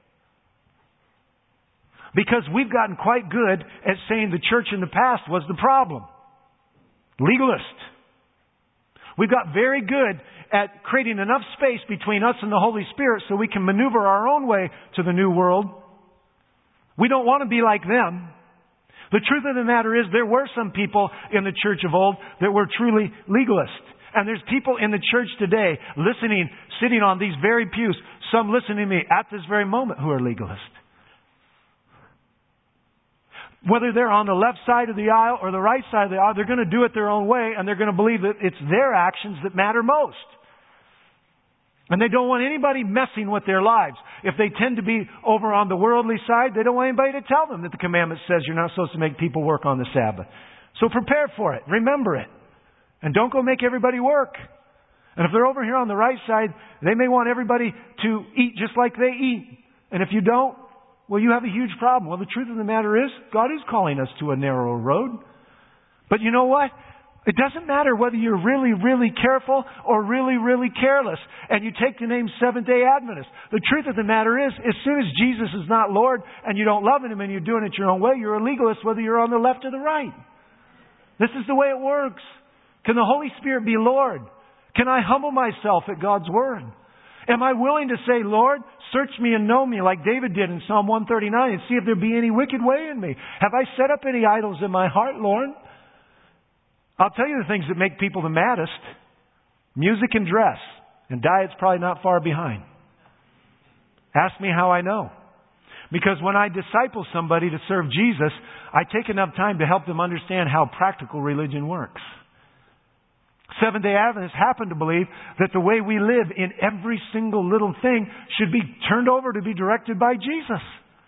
Because we've gotten quite good at saying the church in the past was the problem. Legalist. We've got very good at creating enough space between us and the Holy Spirit so we can maneuver our own way to the new world. We don't want to be like them. The truth of the matter is there were some people in the church of old that were truly legalist. And there's people in the church today listening, sitting on these very pews, some listening to me at this very moment who are legalists. Whether they're on the left side of the aisle or the right side of the aisle, they're going to do it their own way, and they're going to believe that it's their actions that matter most. And they don't want anybody messing with their lives. If they tend to be over on the worldly side, they don't want anybody to tell them that the commandment says you're not supposed to make people work on the Sabbath. So prepare for it. Remember it. And don't go make everybody work. And if they're over here on the right side, they may want everybody to eat just like they eat. And if you don't, well, you have a huge problem. Well, the truth of the matter is, God is calling us to a narrow road. But you know what? It doesn't matter whether you're really, really careful or really, really careless. And you take the name Seventh-day Adventist. The truth of the matter is, as soon as Jesus is not Lord and you don't love Him and you're doing it your own way, you're a legalist whether you're on the left or the right. This is the way it works. Can the Holy Spirit be Lord? Can I humble myself at God's Word? Am I willing to say, Lord, search me and know me like David did in Psalm one thirty-nine and see if there be any wicked way in me? Have I set up any idols in my heart, Lord? I'll tell you the things that make people the maddest. Music and dress. And diet's probably not far behind. Ask me how I know. Because when I disciple somebody to serve Jesus, I take enough time to help them understand how practical religion works. Seventh-day Adventists happen to believe that the way we live in every single little thing should be turned over to be directed by Jesus.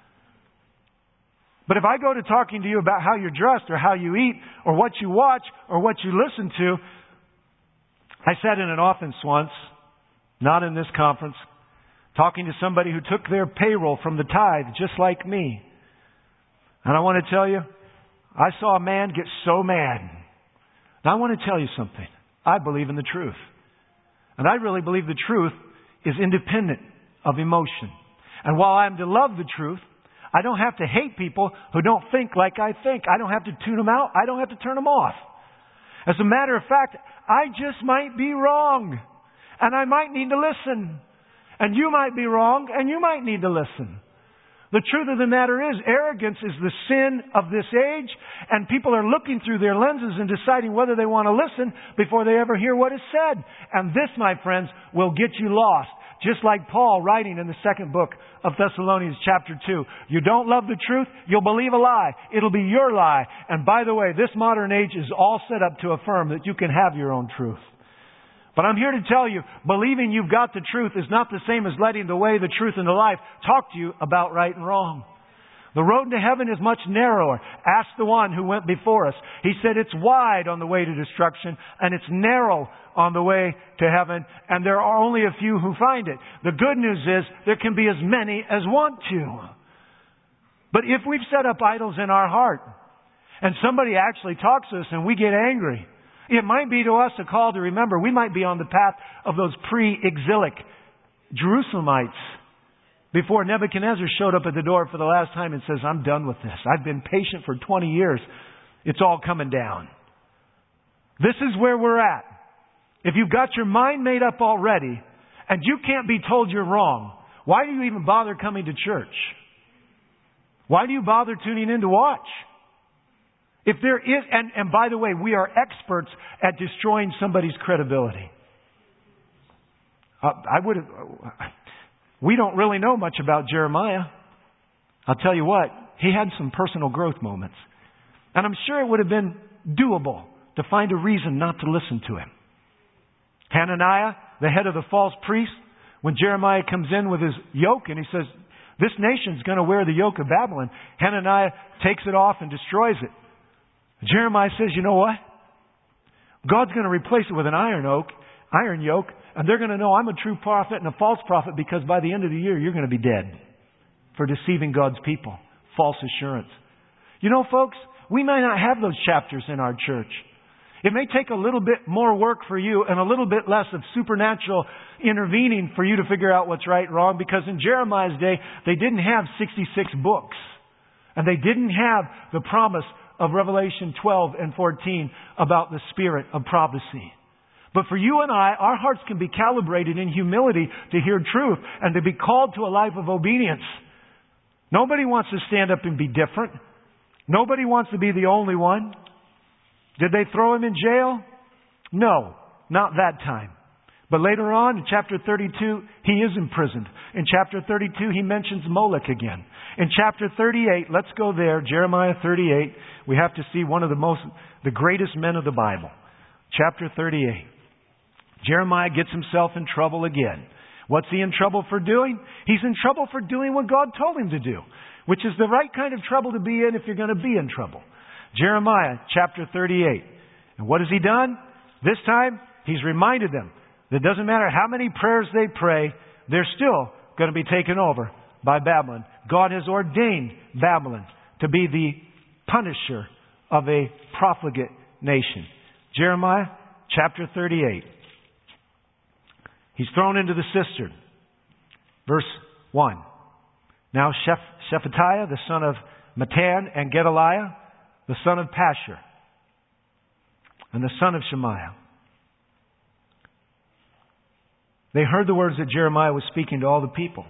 But if I go to talking to you about how you're dressed or how you eat or what you watch or what you listen to, I sat in an office once, not in this conference, talking to somebody who took their payroll from the tithe just like me. And I want to tell you, I saw a man get so mad. Now I want to tell you something. I believe in the truth. And I really believe the truth is independent of emotion. And while I'm to love the truth, I don't have to hate people who don't think like I think. I don't have to tune them out. I don't have to turn them off. As a matter of fact, I just might be wrong. And I might need to listen. And you might be wrong and you might need to listen. The truth of the matter is, arrogance is the sin of this age, and people are looking through their lenses and deciding whether they want to listen before they ever hear what is said. And this, my friends, will get you lost. Just like Paul writing in the second book of Thessalonians chapter two. You don't love the truth, you'll believe a lie. It'll be your lie. And by the way, this modern age is all set up to affirm that you can have your own truth. But I'm here to tell you, believing you've got the truth is not the same as letting the way, the truth, and the life talk to you about right and wrong. The road to heaven is much narrower. Ask the one who went before us. He said it's wide on the way to destruction, and it's narrow on the way to heaven, and there are only a few who find it. The good news is there can be as many as want to. But if we've set up idols in our heart, and somebody actually talks to us and we get angry, it might be to us a call to remember we might be on the path of those pre-exilic Jerusalemites before Nebuchadnezzar showed up at the door for the last time and says, I'm done with this. I've been patient for twenty years. It's all coming down. This is where we're at. If you've got your mind made up already and you can't be told you're wrong, why do you even bother coming to church? Why do you bother tuning in to watch? If there is, and, and by the way, we are experts at destroying somebody's credibility. Uh, I would have, we don't really know much about Jeremiah. I'll tell you what, he had some personal growth moments. And I'm sure it would have been doable to find a reason not to listen to him. Hananiah, the head of the false priest, when Jeremiah comes in with his yoke and he says, this nation's going to wear the yoke of Babylon, Hananiah takes it off and destroys it. Jeremiah says, you know what? God's going to replace it with an iron oak, iron yoke, and they're going to know I'm a true prophet and a false prophet because by the end of the year, you're going to be dead for deceiving God's people. False assurance. You know, folks, we may not have those chapters in our church. It may take a little bit more work for you and a little bit less of supernatural intervening for you to figure out what's right and wrong, because in Jeremiah's day, they didn't have sixty-six books. And they didn't have the promise of Revelation twelve and fourteen about the spirit of prophecy. But for you and I, our hearts can be calibrated in humility to hear truth and to be called to a life of obedience. Nobody wants to stand up and be different. Nobody wants to be the only one. Did they throw him in jail? No, not that time. But later on, in chapter thirty-two, he is imprisoned. In chapter thirty-two, he mentions Molech again. In chapter thirty-eight, let's go there, Jeremiah thirty-eight. We have to see one of the most, the greatest men of the Bible. Chapter thirty-eight. Jeremiah gets himself in trouble again. What's he in trouble for doing? He's in trouble for doing what God told him to do, which is the right kind of trouble to be in if you're going to be in trouble. Jeremiah chapter thirty-eight. And what has he done? This time, he's reminded them that it doesn't matter how many prayers they pray, they're still going to be taken over by Babylon. God has ordained Babylon to be the punisher of a profligate nation. Jeremiah chapter thirty-eight. He's thrown into the cistern. Verse one. Now Sheph- Shephatiah, the son of Matan, and Gedaliah, the son of Pashur, and the son of Shemaiah. They heard the words that Jeremiah was speaking to all the people.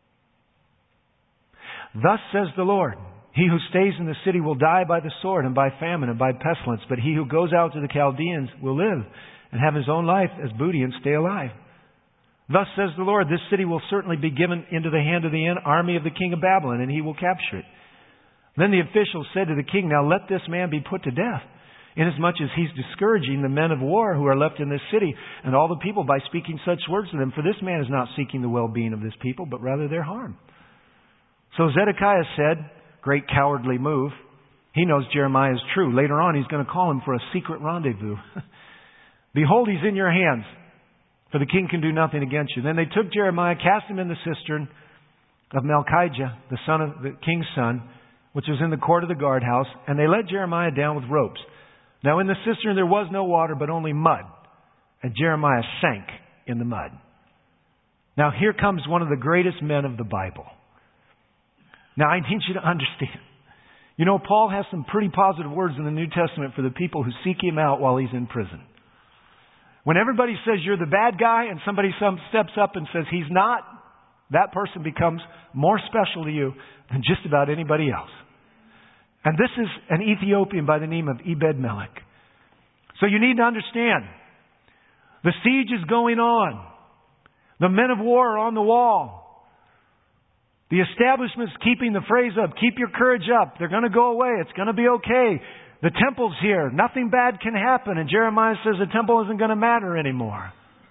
Thus says the Lord, he who stays in the city will die by the sword and by famine and by pestilence, but he who goes out to the Chaldeans will live and have his own life as booty and stay alive. Thus says the Lord, this city will certainly be given into the hand of the army of the king of Babylon, and he will capture it. Then the officials said to the king, now let this man be put to death, inasmuch as he's discouraging the men of war who are left in this city and all the people by speaking such words to them. For this man is not seeking the well-being of this people, but rather their harm. So Zedekiah said, great cowardly move. He knows Jeremiah is true. Later on, he's going to call him for a secret rendezvous. Behold, he's in your hands, for the king can do nothing against you. Then they took Jeremiah, cast him in the cistern of Malchijah, the son of the king's son, which was in the court of the guardhouse, and they let Jeremiah down with ropes. Now in the cistern there was no water, but only mud, and Jeremiah sank in the mud. Now here comes one of the greatest men of the Bible. Now I need you to understand. You know, Paul has some pretty positive words in the New Testament for the people who seek him out while he's in prison. When everybody says you're the bad guy and somebody steps up and says he's not, that person becomes more special to you than just about anybody else. And this is an Ethiopian by the name of Ebed-Melech. So you need to understand, the siege is going on. The men of war are on the wall. The establishment's keeping the phrase up, keep your courage up. They're going to go away. It's going to be okay. The temple's here. Nothing bad can happen. And Jeremiah says the temple isn't going to matter anymore.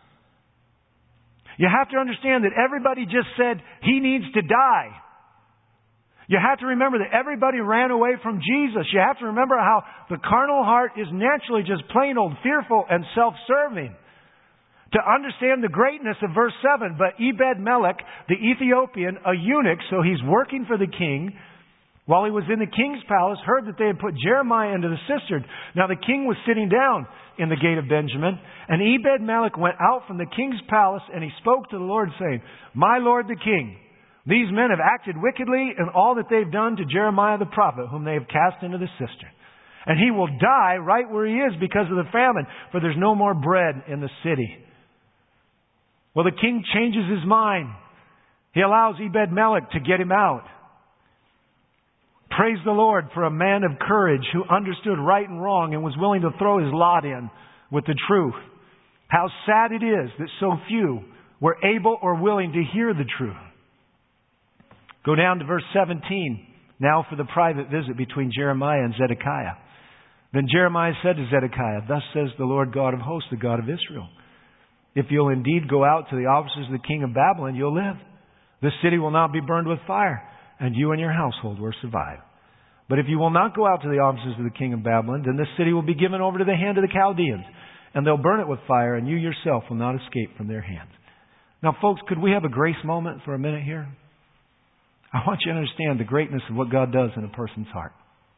You have to understand that everybody just said he needs to die. You have to remember that everybody ran away from Jesus. You have to remember how the carnal heart is naturally just plain old fearful and self-serving. To understand the greatness of verse seven, but Ebed-Melech, the Ethiopian, a eunuch, so he's working for the king, while he was in the king's palace, heard that they had put Jeremiah into the cistern. Now the king was sitting down in the gate of Benjamin, and Ebed-Melech went out from the king's palace, and he spoke to the Lord, saying, My Lord the king, these men have acted wickedly in all that they've done to Jeremiah the prophet, whom they have cast into the cistern. And he will die right where he is because of the famine, for there's no more bread in the city. Well, the king changes his mind. He allows Ebed-Melech to get him out. Praise the Lord for a man of courage who understood right and wrong and was willing to throw his lot in with the truth. How sad it is that so few were able or willing to hear the truth. Go down to verse seventeen. Now for the private visit between Jeremiah and Zedekiah. Then Jeremiah said to Zedekiah, Thus says the Lord God of hosts, the God of Israel. If you'll indeed go out to the officers of the king of Babylon, you'll live. This city will not be burned with fire, and you and your household will survive. But if you will not go out to the officers of the king of Babylon, then this city will be given over to the hand of the Chaldeans, and they'll burn it with fire, and you yourself will not escape from their hands. Now, folks, could we have a grace moment for a minute here? I want you to understand the greatness of what God does in a person's heart.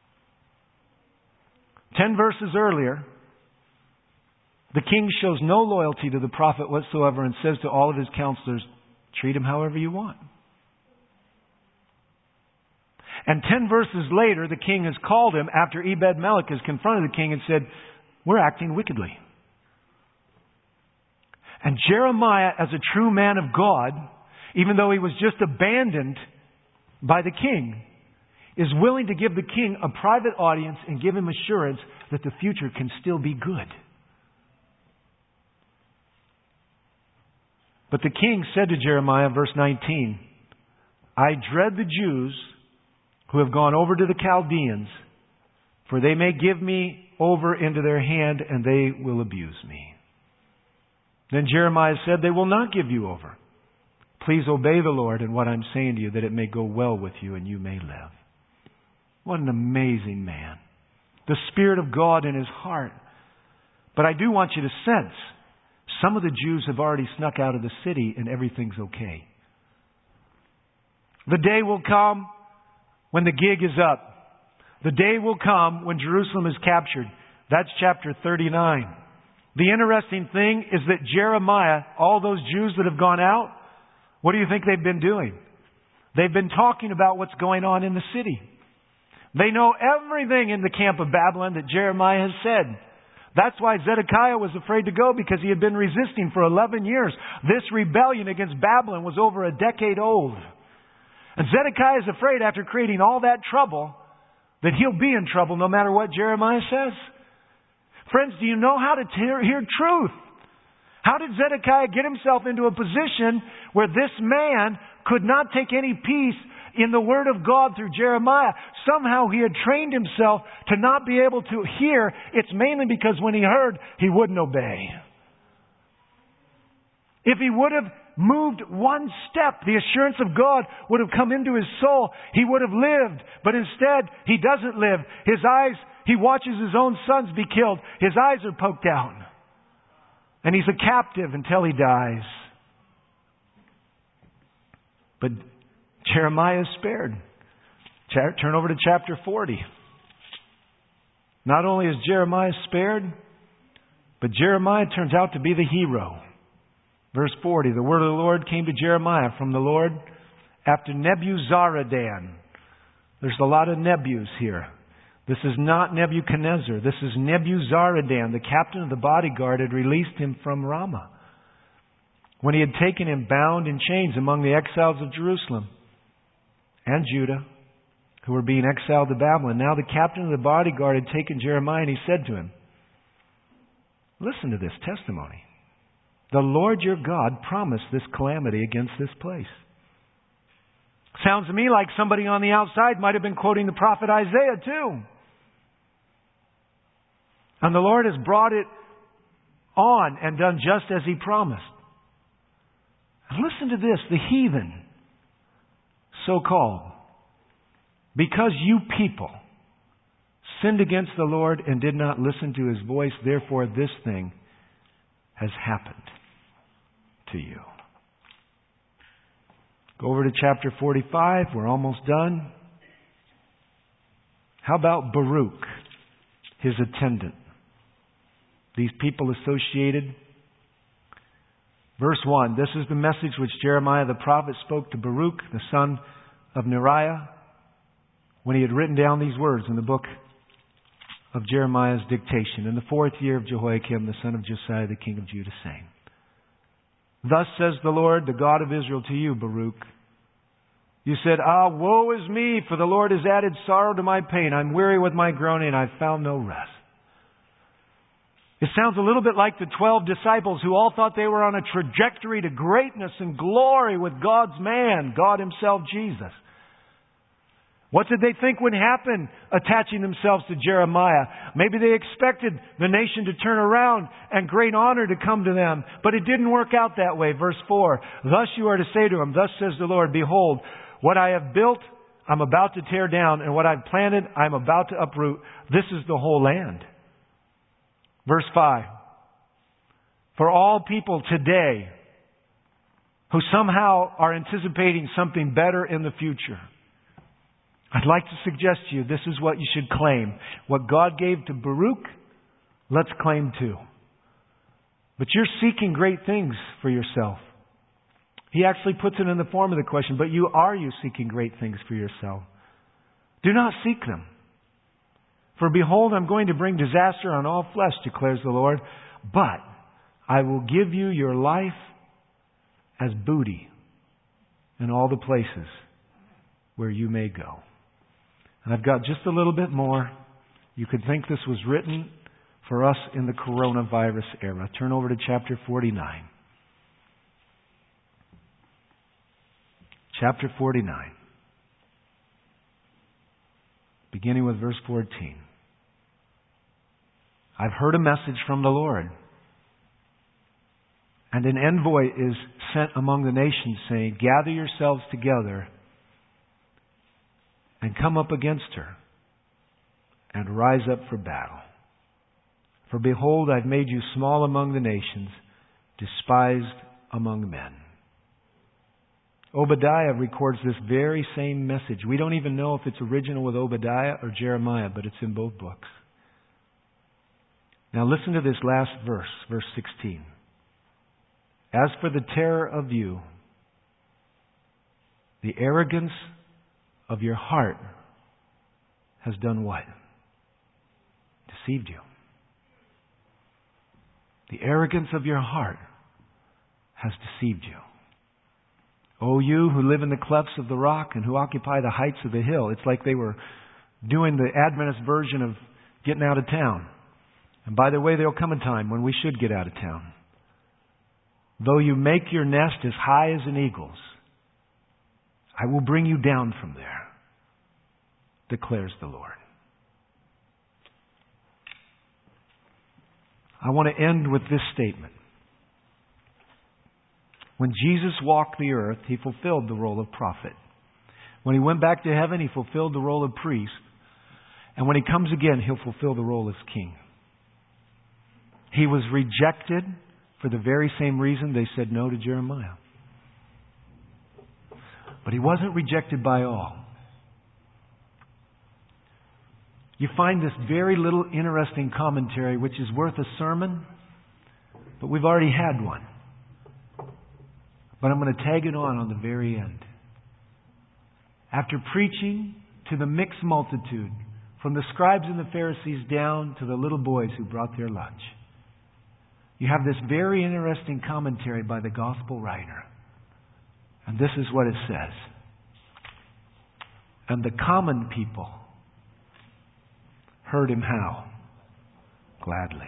Ten verses earlier, the king shows no loyalty to the prophet whatsoever and says to all of his counselors, treat him however you want. And ten verses later, the king has called him after Ebed-Melech has confronted the king and said, we're acting wickedly. And Jeremiah, as a true man of God, even though he was just abandoned by the king, is willing to give the king a private audience and give him assurance that the future can still be good. But the king said to Jeremiah, verse nineteen, I dread the Jews who have gone over to the Chaldeans, for they may give me over into their hand and they will abuse me. Then Jeremiah said, they will not give you over. Please obey the Lord in what I'm saying to you, that it may go well with you and you may live. What an amazing man. The Spirit of God in his heart. But I do want you to sense, some of the Jews have already snuck out of the city and everything's okay. The day will come when the gig is up. The day will come when Jerusalem is captured. That's chapter thirty-nine. The interesting thing is that Jeremiah, all those Jews that have gone out, what do you think they've been doing? They've been talking about what's going on in the city. They know everything in the camp of Babylon that Jeremiah has said. That's why Zedekiah was afraid to go, because he had been resisting for eleven years. This rebellion against Babylon was over a decade old. And Zedekiah is afraid, after creating all that trouble, that he'll be in trouble no matter what Jeremiah says. Friends, do you know how to hear, hear truth? How did Zedekiah get himself into a position where this man could not take any peace in the Word of God through Jeremiah? Somehow he had trained himself to not be able to hear. It's mainly because when he heard, he wouldn't obey. If he would have moved one step, the assurance of God would have come into his soul. He would have lived. But instead, he doesn't live. His eyes, he watches his own sons be killed. His eyes are poked out. And he's a captive until he dies. But Jeremiah is spared. Turn over to chapter forty. Not only is Jeremiah spared, but Jeremiah turns out to be the hero. Verse forty, the word of the Lord came to Jeremiah from the Lord after Nebuzaradan. There's a lot of Nebus here. This is not Nebuchadnezzar. This is Nebuzaradan. The captain of the bodyguard had released him from Ramah. when he had taken him bound in chains among the exiles of Jerusalem and Judah, who were being exiled to Babylon. Now the captain of the bodyguard had taken Jeremiah, and he said to him, listen to this testimony. The Lord your God promised this calamity against this place. Sounds to me like somebody on the outside might have been quoting the prophet Isaiah too. And the Lord has brought it on and done just as He promised. And listen to this, the heathen, so-called, because you people sinned against the Lord and did not listen to His voice, therefore this thing has happened to you. Go over to chapter forty-five. We're almost done. How about Baruch, his attendant? These people associated. Verse one, this is the message which Jeremiah the prophet spoke to Baruch, the son of Neriah, when he had written down these words in the book of Jeremiah's dictation, in the fourth year of Jehoiakim, the son of Josiah, the king of Judah, saying, thus says the Lord, the God of Israel, to you, Baruch. You said, ah, woe is me, for the Lord has added sorrow to my pain. I'm weary with my groaning, and I've found no rest. It sounds a little bit like the twelve disciples who all thought they were on a trajectory to greatness and glory with God's man, God Himself, Jesus. What did they think would happen attaching themselves to Jeremiah? Maybe they expected the nation to turn around and great honor to come to them. But it didn't work out that way. Verse four, thus you are to say to them, thus says the Lord, behold, what I have built I'm about to tear down, and what I've planted I'm about to uproot. This is the whole land. Verse five, for all people today who somehow are anticipating something better in the future, I'd like to suggest to you this is what you should claim. What God gave to Baruch, let's claim too. But you're seeking great things for yourself. He actually puts it in the form of the question, but you are you seeking great things for yourself? Do not seek them. For behold, I'm going to bring disaster on all flesh, declares the Lord, but I will give you your life as booty in all the places where you may go. And I've got just a little bit more. You could think this was written for us in the coronavirus era. Turn over to chapter forty-nine. Chapter forty-nine. Beginning with verse fourteen. I've heard a message from the Lord. And an envoy is sent among the nations, saying, gather yourselves together and come up against her, and rise up for battle. For behold, I've made you small among the nations, despised among men. Obadiah records this very same message. We don't even know if it's original with Obadiah or Jeremiah, but it's in both books. Now listen to this last verse, verse sixteen. As for the terror of you, the arrogance of your heart has done what? Deceived you. The arrogance of your heart has deceived you. O you who live in the clefts of the rock and who occupy the heights of the hill. It's like they were doing the Adventist version of getting out of town. And by the way, there'll come a time when we should get out of town. Though you make your nest as high as an eagle's, I will bring you down from there, declares the Lord. I want to end with this statement. When Jesus walked the earth, He fulfilled the role of prophet. When He went back to heaven, He fulfilled the role of priest. And when He comes again, He'll fulfill the role as king. He was rejected for the very same reason they said no to Jeremiah. But He wasn't rejected by all. You find this very little interesting commentary, which is worth a sermon, but we've already had one. But I'm going to tag it on on the very end. After preaching to the mixed multitude, from the scribes and the Pharisees down to the little boys who brought their lunch, you have this very interesting commentary by the gospel writer. And this is what it says. And the common people heard him how? Gladly.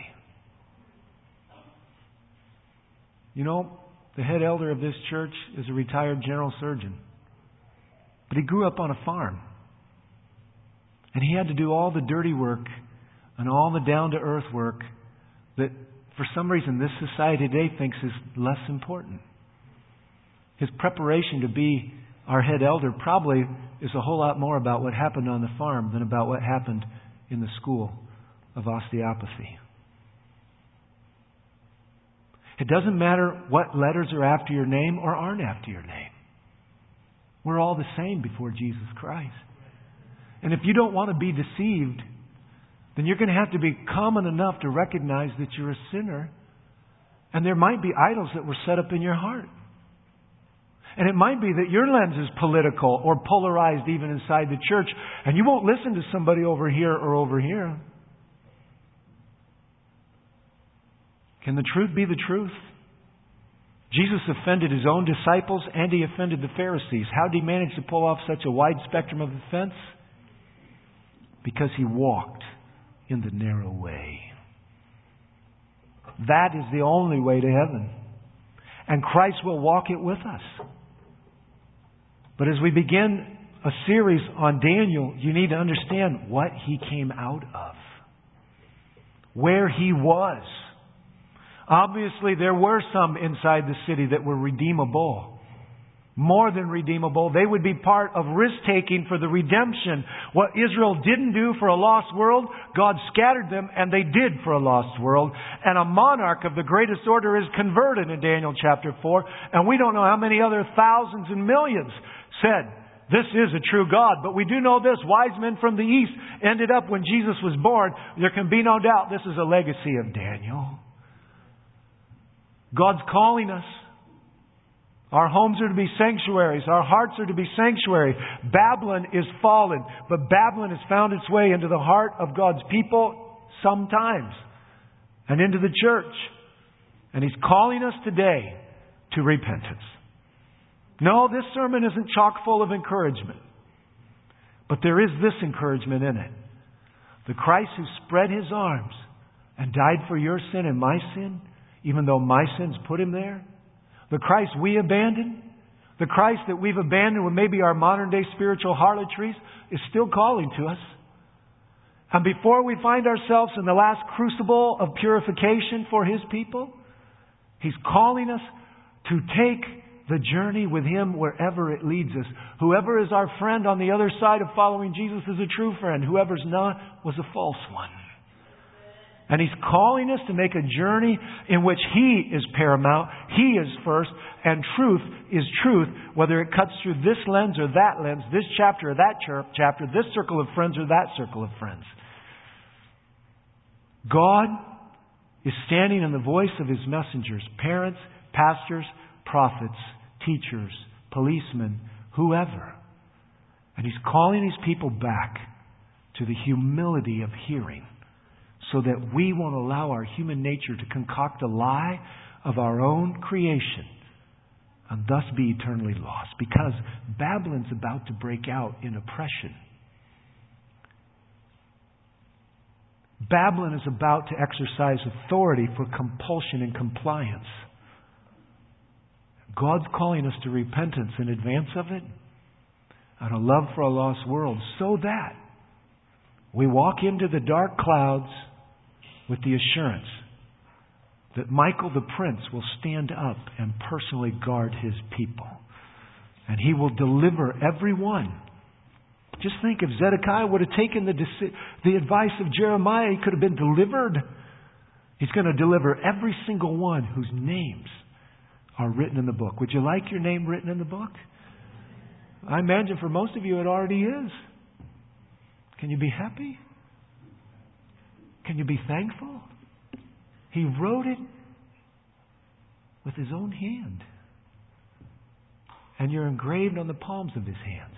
You know, the head elder of this church is a retired general surgeon. But he grew up on a farm. And he had to do all the dirty work and all the down-to-earth work that for some reason this society today thinks is less important. His preparation to be our head elder probably is a whole lot more about what happened on the farm than about what happened in the school of osteopathy. It doesn't matter what letters are after your name or aren't after your name. We're all the same before Jesus Christ. And if you don't want to be deceived, then you're going to have to be common enough to recognize that you're a sinner. And there might be idols that were set up in your heart. And it might be that your lens is political or polarized even inside the church. And you won't listen to somebody over here or over here. Can the truth be the truth? Jesus offended His own disciples and He offended the Pharisees. How did He manage to pull off such a wide spectrum of offense? Because He walked in the narrow way. That is the only way to heaven. And Christ will walk it with us. But as we begin a series on Daniel, you need to understand what he came out of. Where he was. Obviously, there were some inside the city that were redeemable. More than redeemable. They would be part of risk-taking for the redemption. What Israel didn't do for a lost world, God scattered them and they did for a lost world. And a monarch of the greatest order is converted in Daniel chapter four. And we don't know how many other thousands and millions said, this is a true God. But we do know this. Wise men from the east ended up when Jesus was born. There can be no doubt this is a legacy of Daniel. God's calling us. Our homes are to be sanctuaries. Our hearts are to be sanctuary. Babylon is fallen. But Babylon has found its way into the heart of God's people sometimes. And into the church. And He's calling us today to repentance. No, this sermon isn't chock full of encouragement. But there is this encouragement in it. The Christ who spread His arms and died for your sin and my sin, even though my sins put Him there. The Christ we abandoned, the Christ that we've abandoned with maybe our modern day spiritual harlotries, is still calling to us. And before we find ourselves in the last crucible of purification for His people, He's calling us to take the journey with Him wherever it leads us. Whoever is our friend on the other side of following Jesus is a true friend. Whoever's not was a false one. And He's calling us to make a journey in which He is paramount, He is first, and truth is truth, whether it cuts through this lens or that lens, this chapter or that chapter, this circle of friends or that circle of friends. God is standing in the voice of His messengers, parents, pastors, prophets, teachers, policemen, whoever. And He's calling His people back to the humility of hearing, so that we won't allow our human nature to concoct a lie of our own creation and thus be eternally lost. Because Babylon's about to break out in oppression. Babylon is about to exercise authority for compulsion and compliance. God's calling us to repentance in advance of it and a love for a lost world, so that we walk into the dark clouds with the assurance that Michael the Prince will stand up and personally guard his people. And he will deliver everyone. Just think, if Zedekiah would have taken the, the advice of Jeremiah, he could have been delivered. He's going to deliver every single one whose names are written in the book. Would you like your name written in the book? I imagine for most of you it already is. Can you be happy? Can you be thankful? He wrote it with His own hand. And you're engraved on the palms of His hands.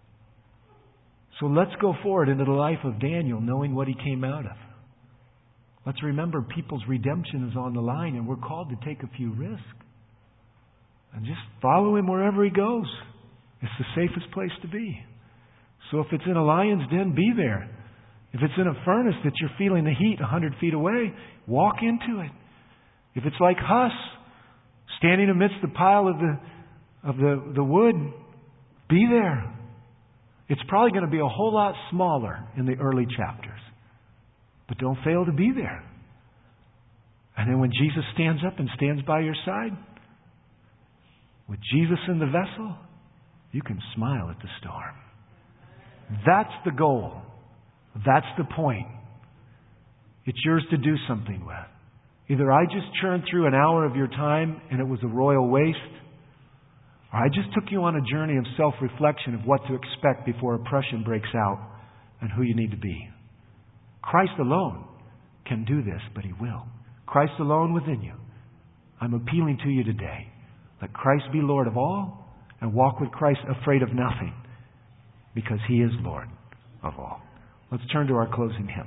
So let's go forward into the life of Daniel, knowing what he came out of. Let's remember people's redemption is on the line, and we're called to take a few risks. And just follow Him wherever He goes. It's the safest place to be. So if it's in a lion's den, be there. If it's in a furnace that you're feeling the heat a hundred feet away, walk into it. If it's like Huss, standing amidst the pile of the of the, the wood, be there. It's probably going to be a whole lot smaller in the early chapters. But don't fail to be there. And then when Jesus stands up and stands by your side, with Jesus in the vessel, you can smile at the storm. That's the goal. That's the point. It's yours to do something with. Either I just churned through an hour of your time and it was a royal waste, or I just took you on a journey of self-reflection of what to expect before oppression breaks out and who you need to be. Christ alone can do this, but He will. Christ alone within you. I'm appealing to you today. Let Christ be Lord of all, and walk with Christ afraid of nothing, because He is Lord of all. Let's turn to our closing hymn.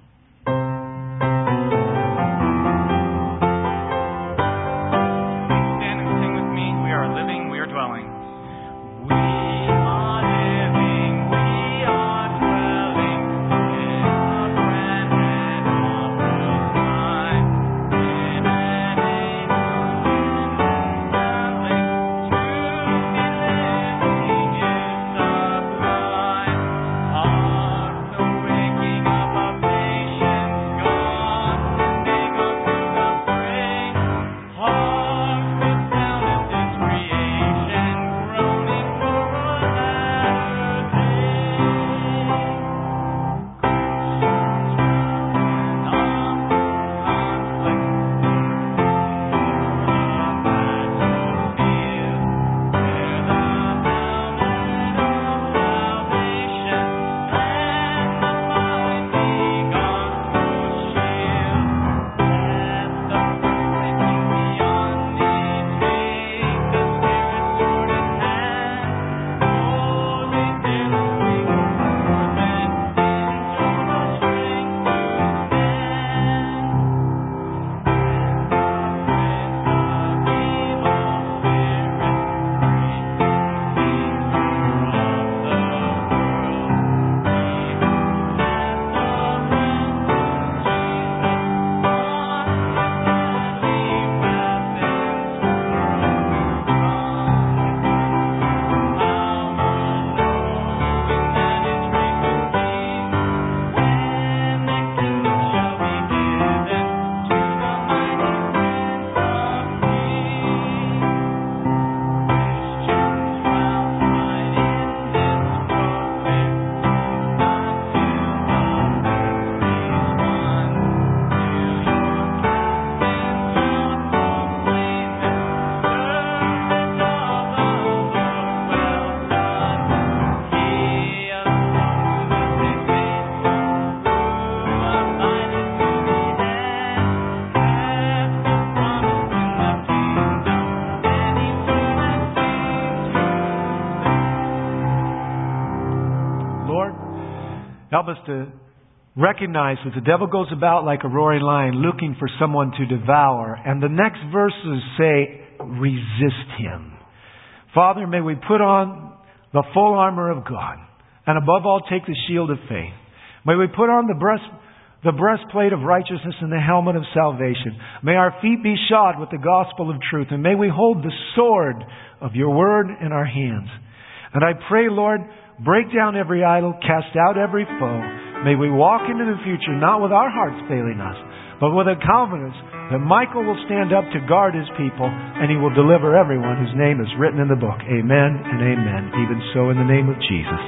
Help us to recognize that the devil goes about like a roaring lion looking for someone to devour. And the next verses say, resist him. Father, may we put on the full armor of God, and above all take the shield of faith. May we put on the breast, the breastplate of righteousness and the helmet of salvation. May our feet be shod with the gospel of truth, and may we hold the sword of your word in our hands. And I pray, Lord, break down every idol, cast out every foe. May we walk into the future not with our hearts failing us, but with a confidence that Michael will stand up to guard his people, and he will deliver everyone whose name is written in the book. Amen and amen. Even so, in the name of Jesus,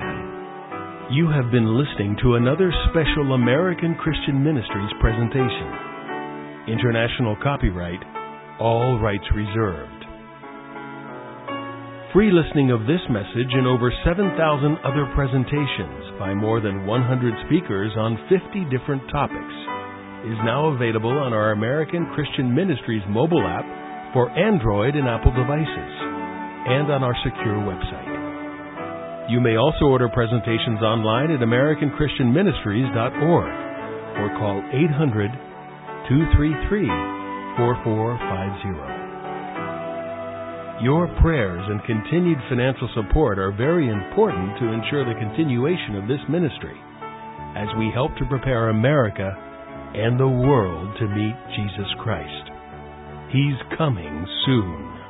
amen. You have been listening to another special American Christian Ministries presentation. International copyright, all rights reserved. Free listening of this message and over seven thousand other presentations by more than one hundred speakers on fifty different topics is now available on our American Christian Ministries mobile app for Android and Apple devices and on our secure website. You may also order presentations online at american christian ministries dot org. or call eight hundred, two three three, four four five zero. Your prayers and continued financial support are very important to ensure the continuation of this ministry as we help to prepare America and the world to meet Jesus Christ. He's coming soon.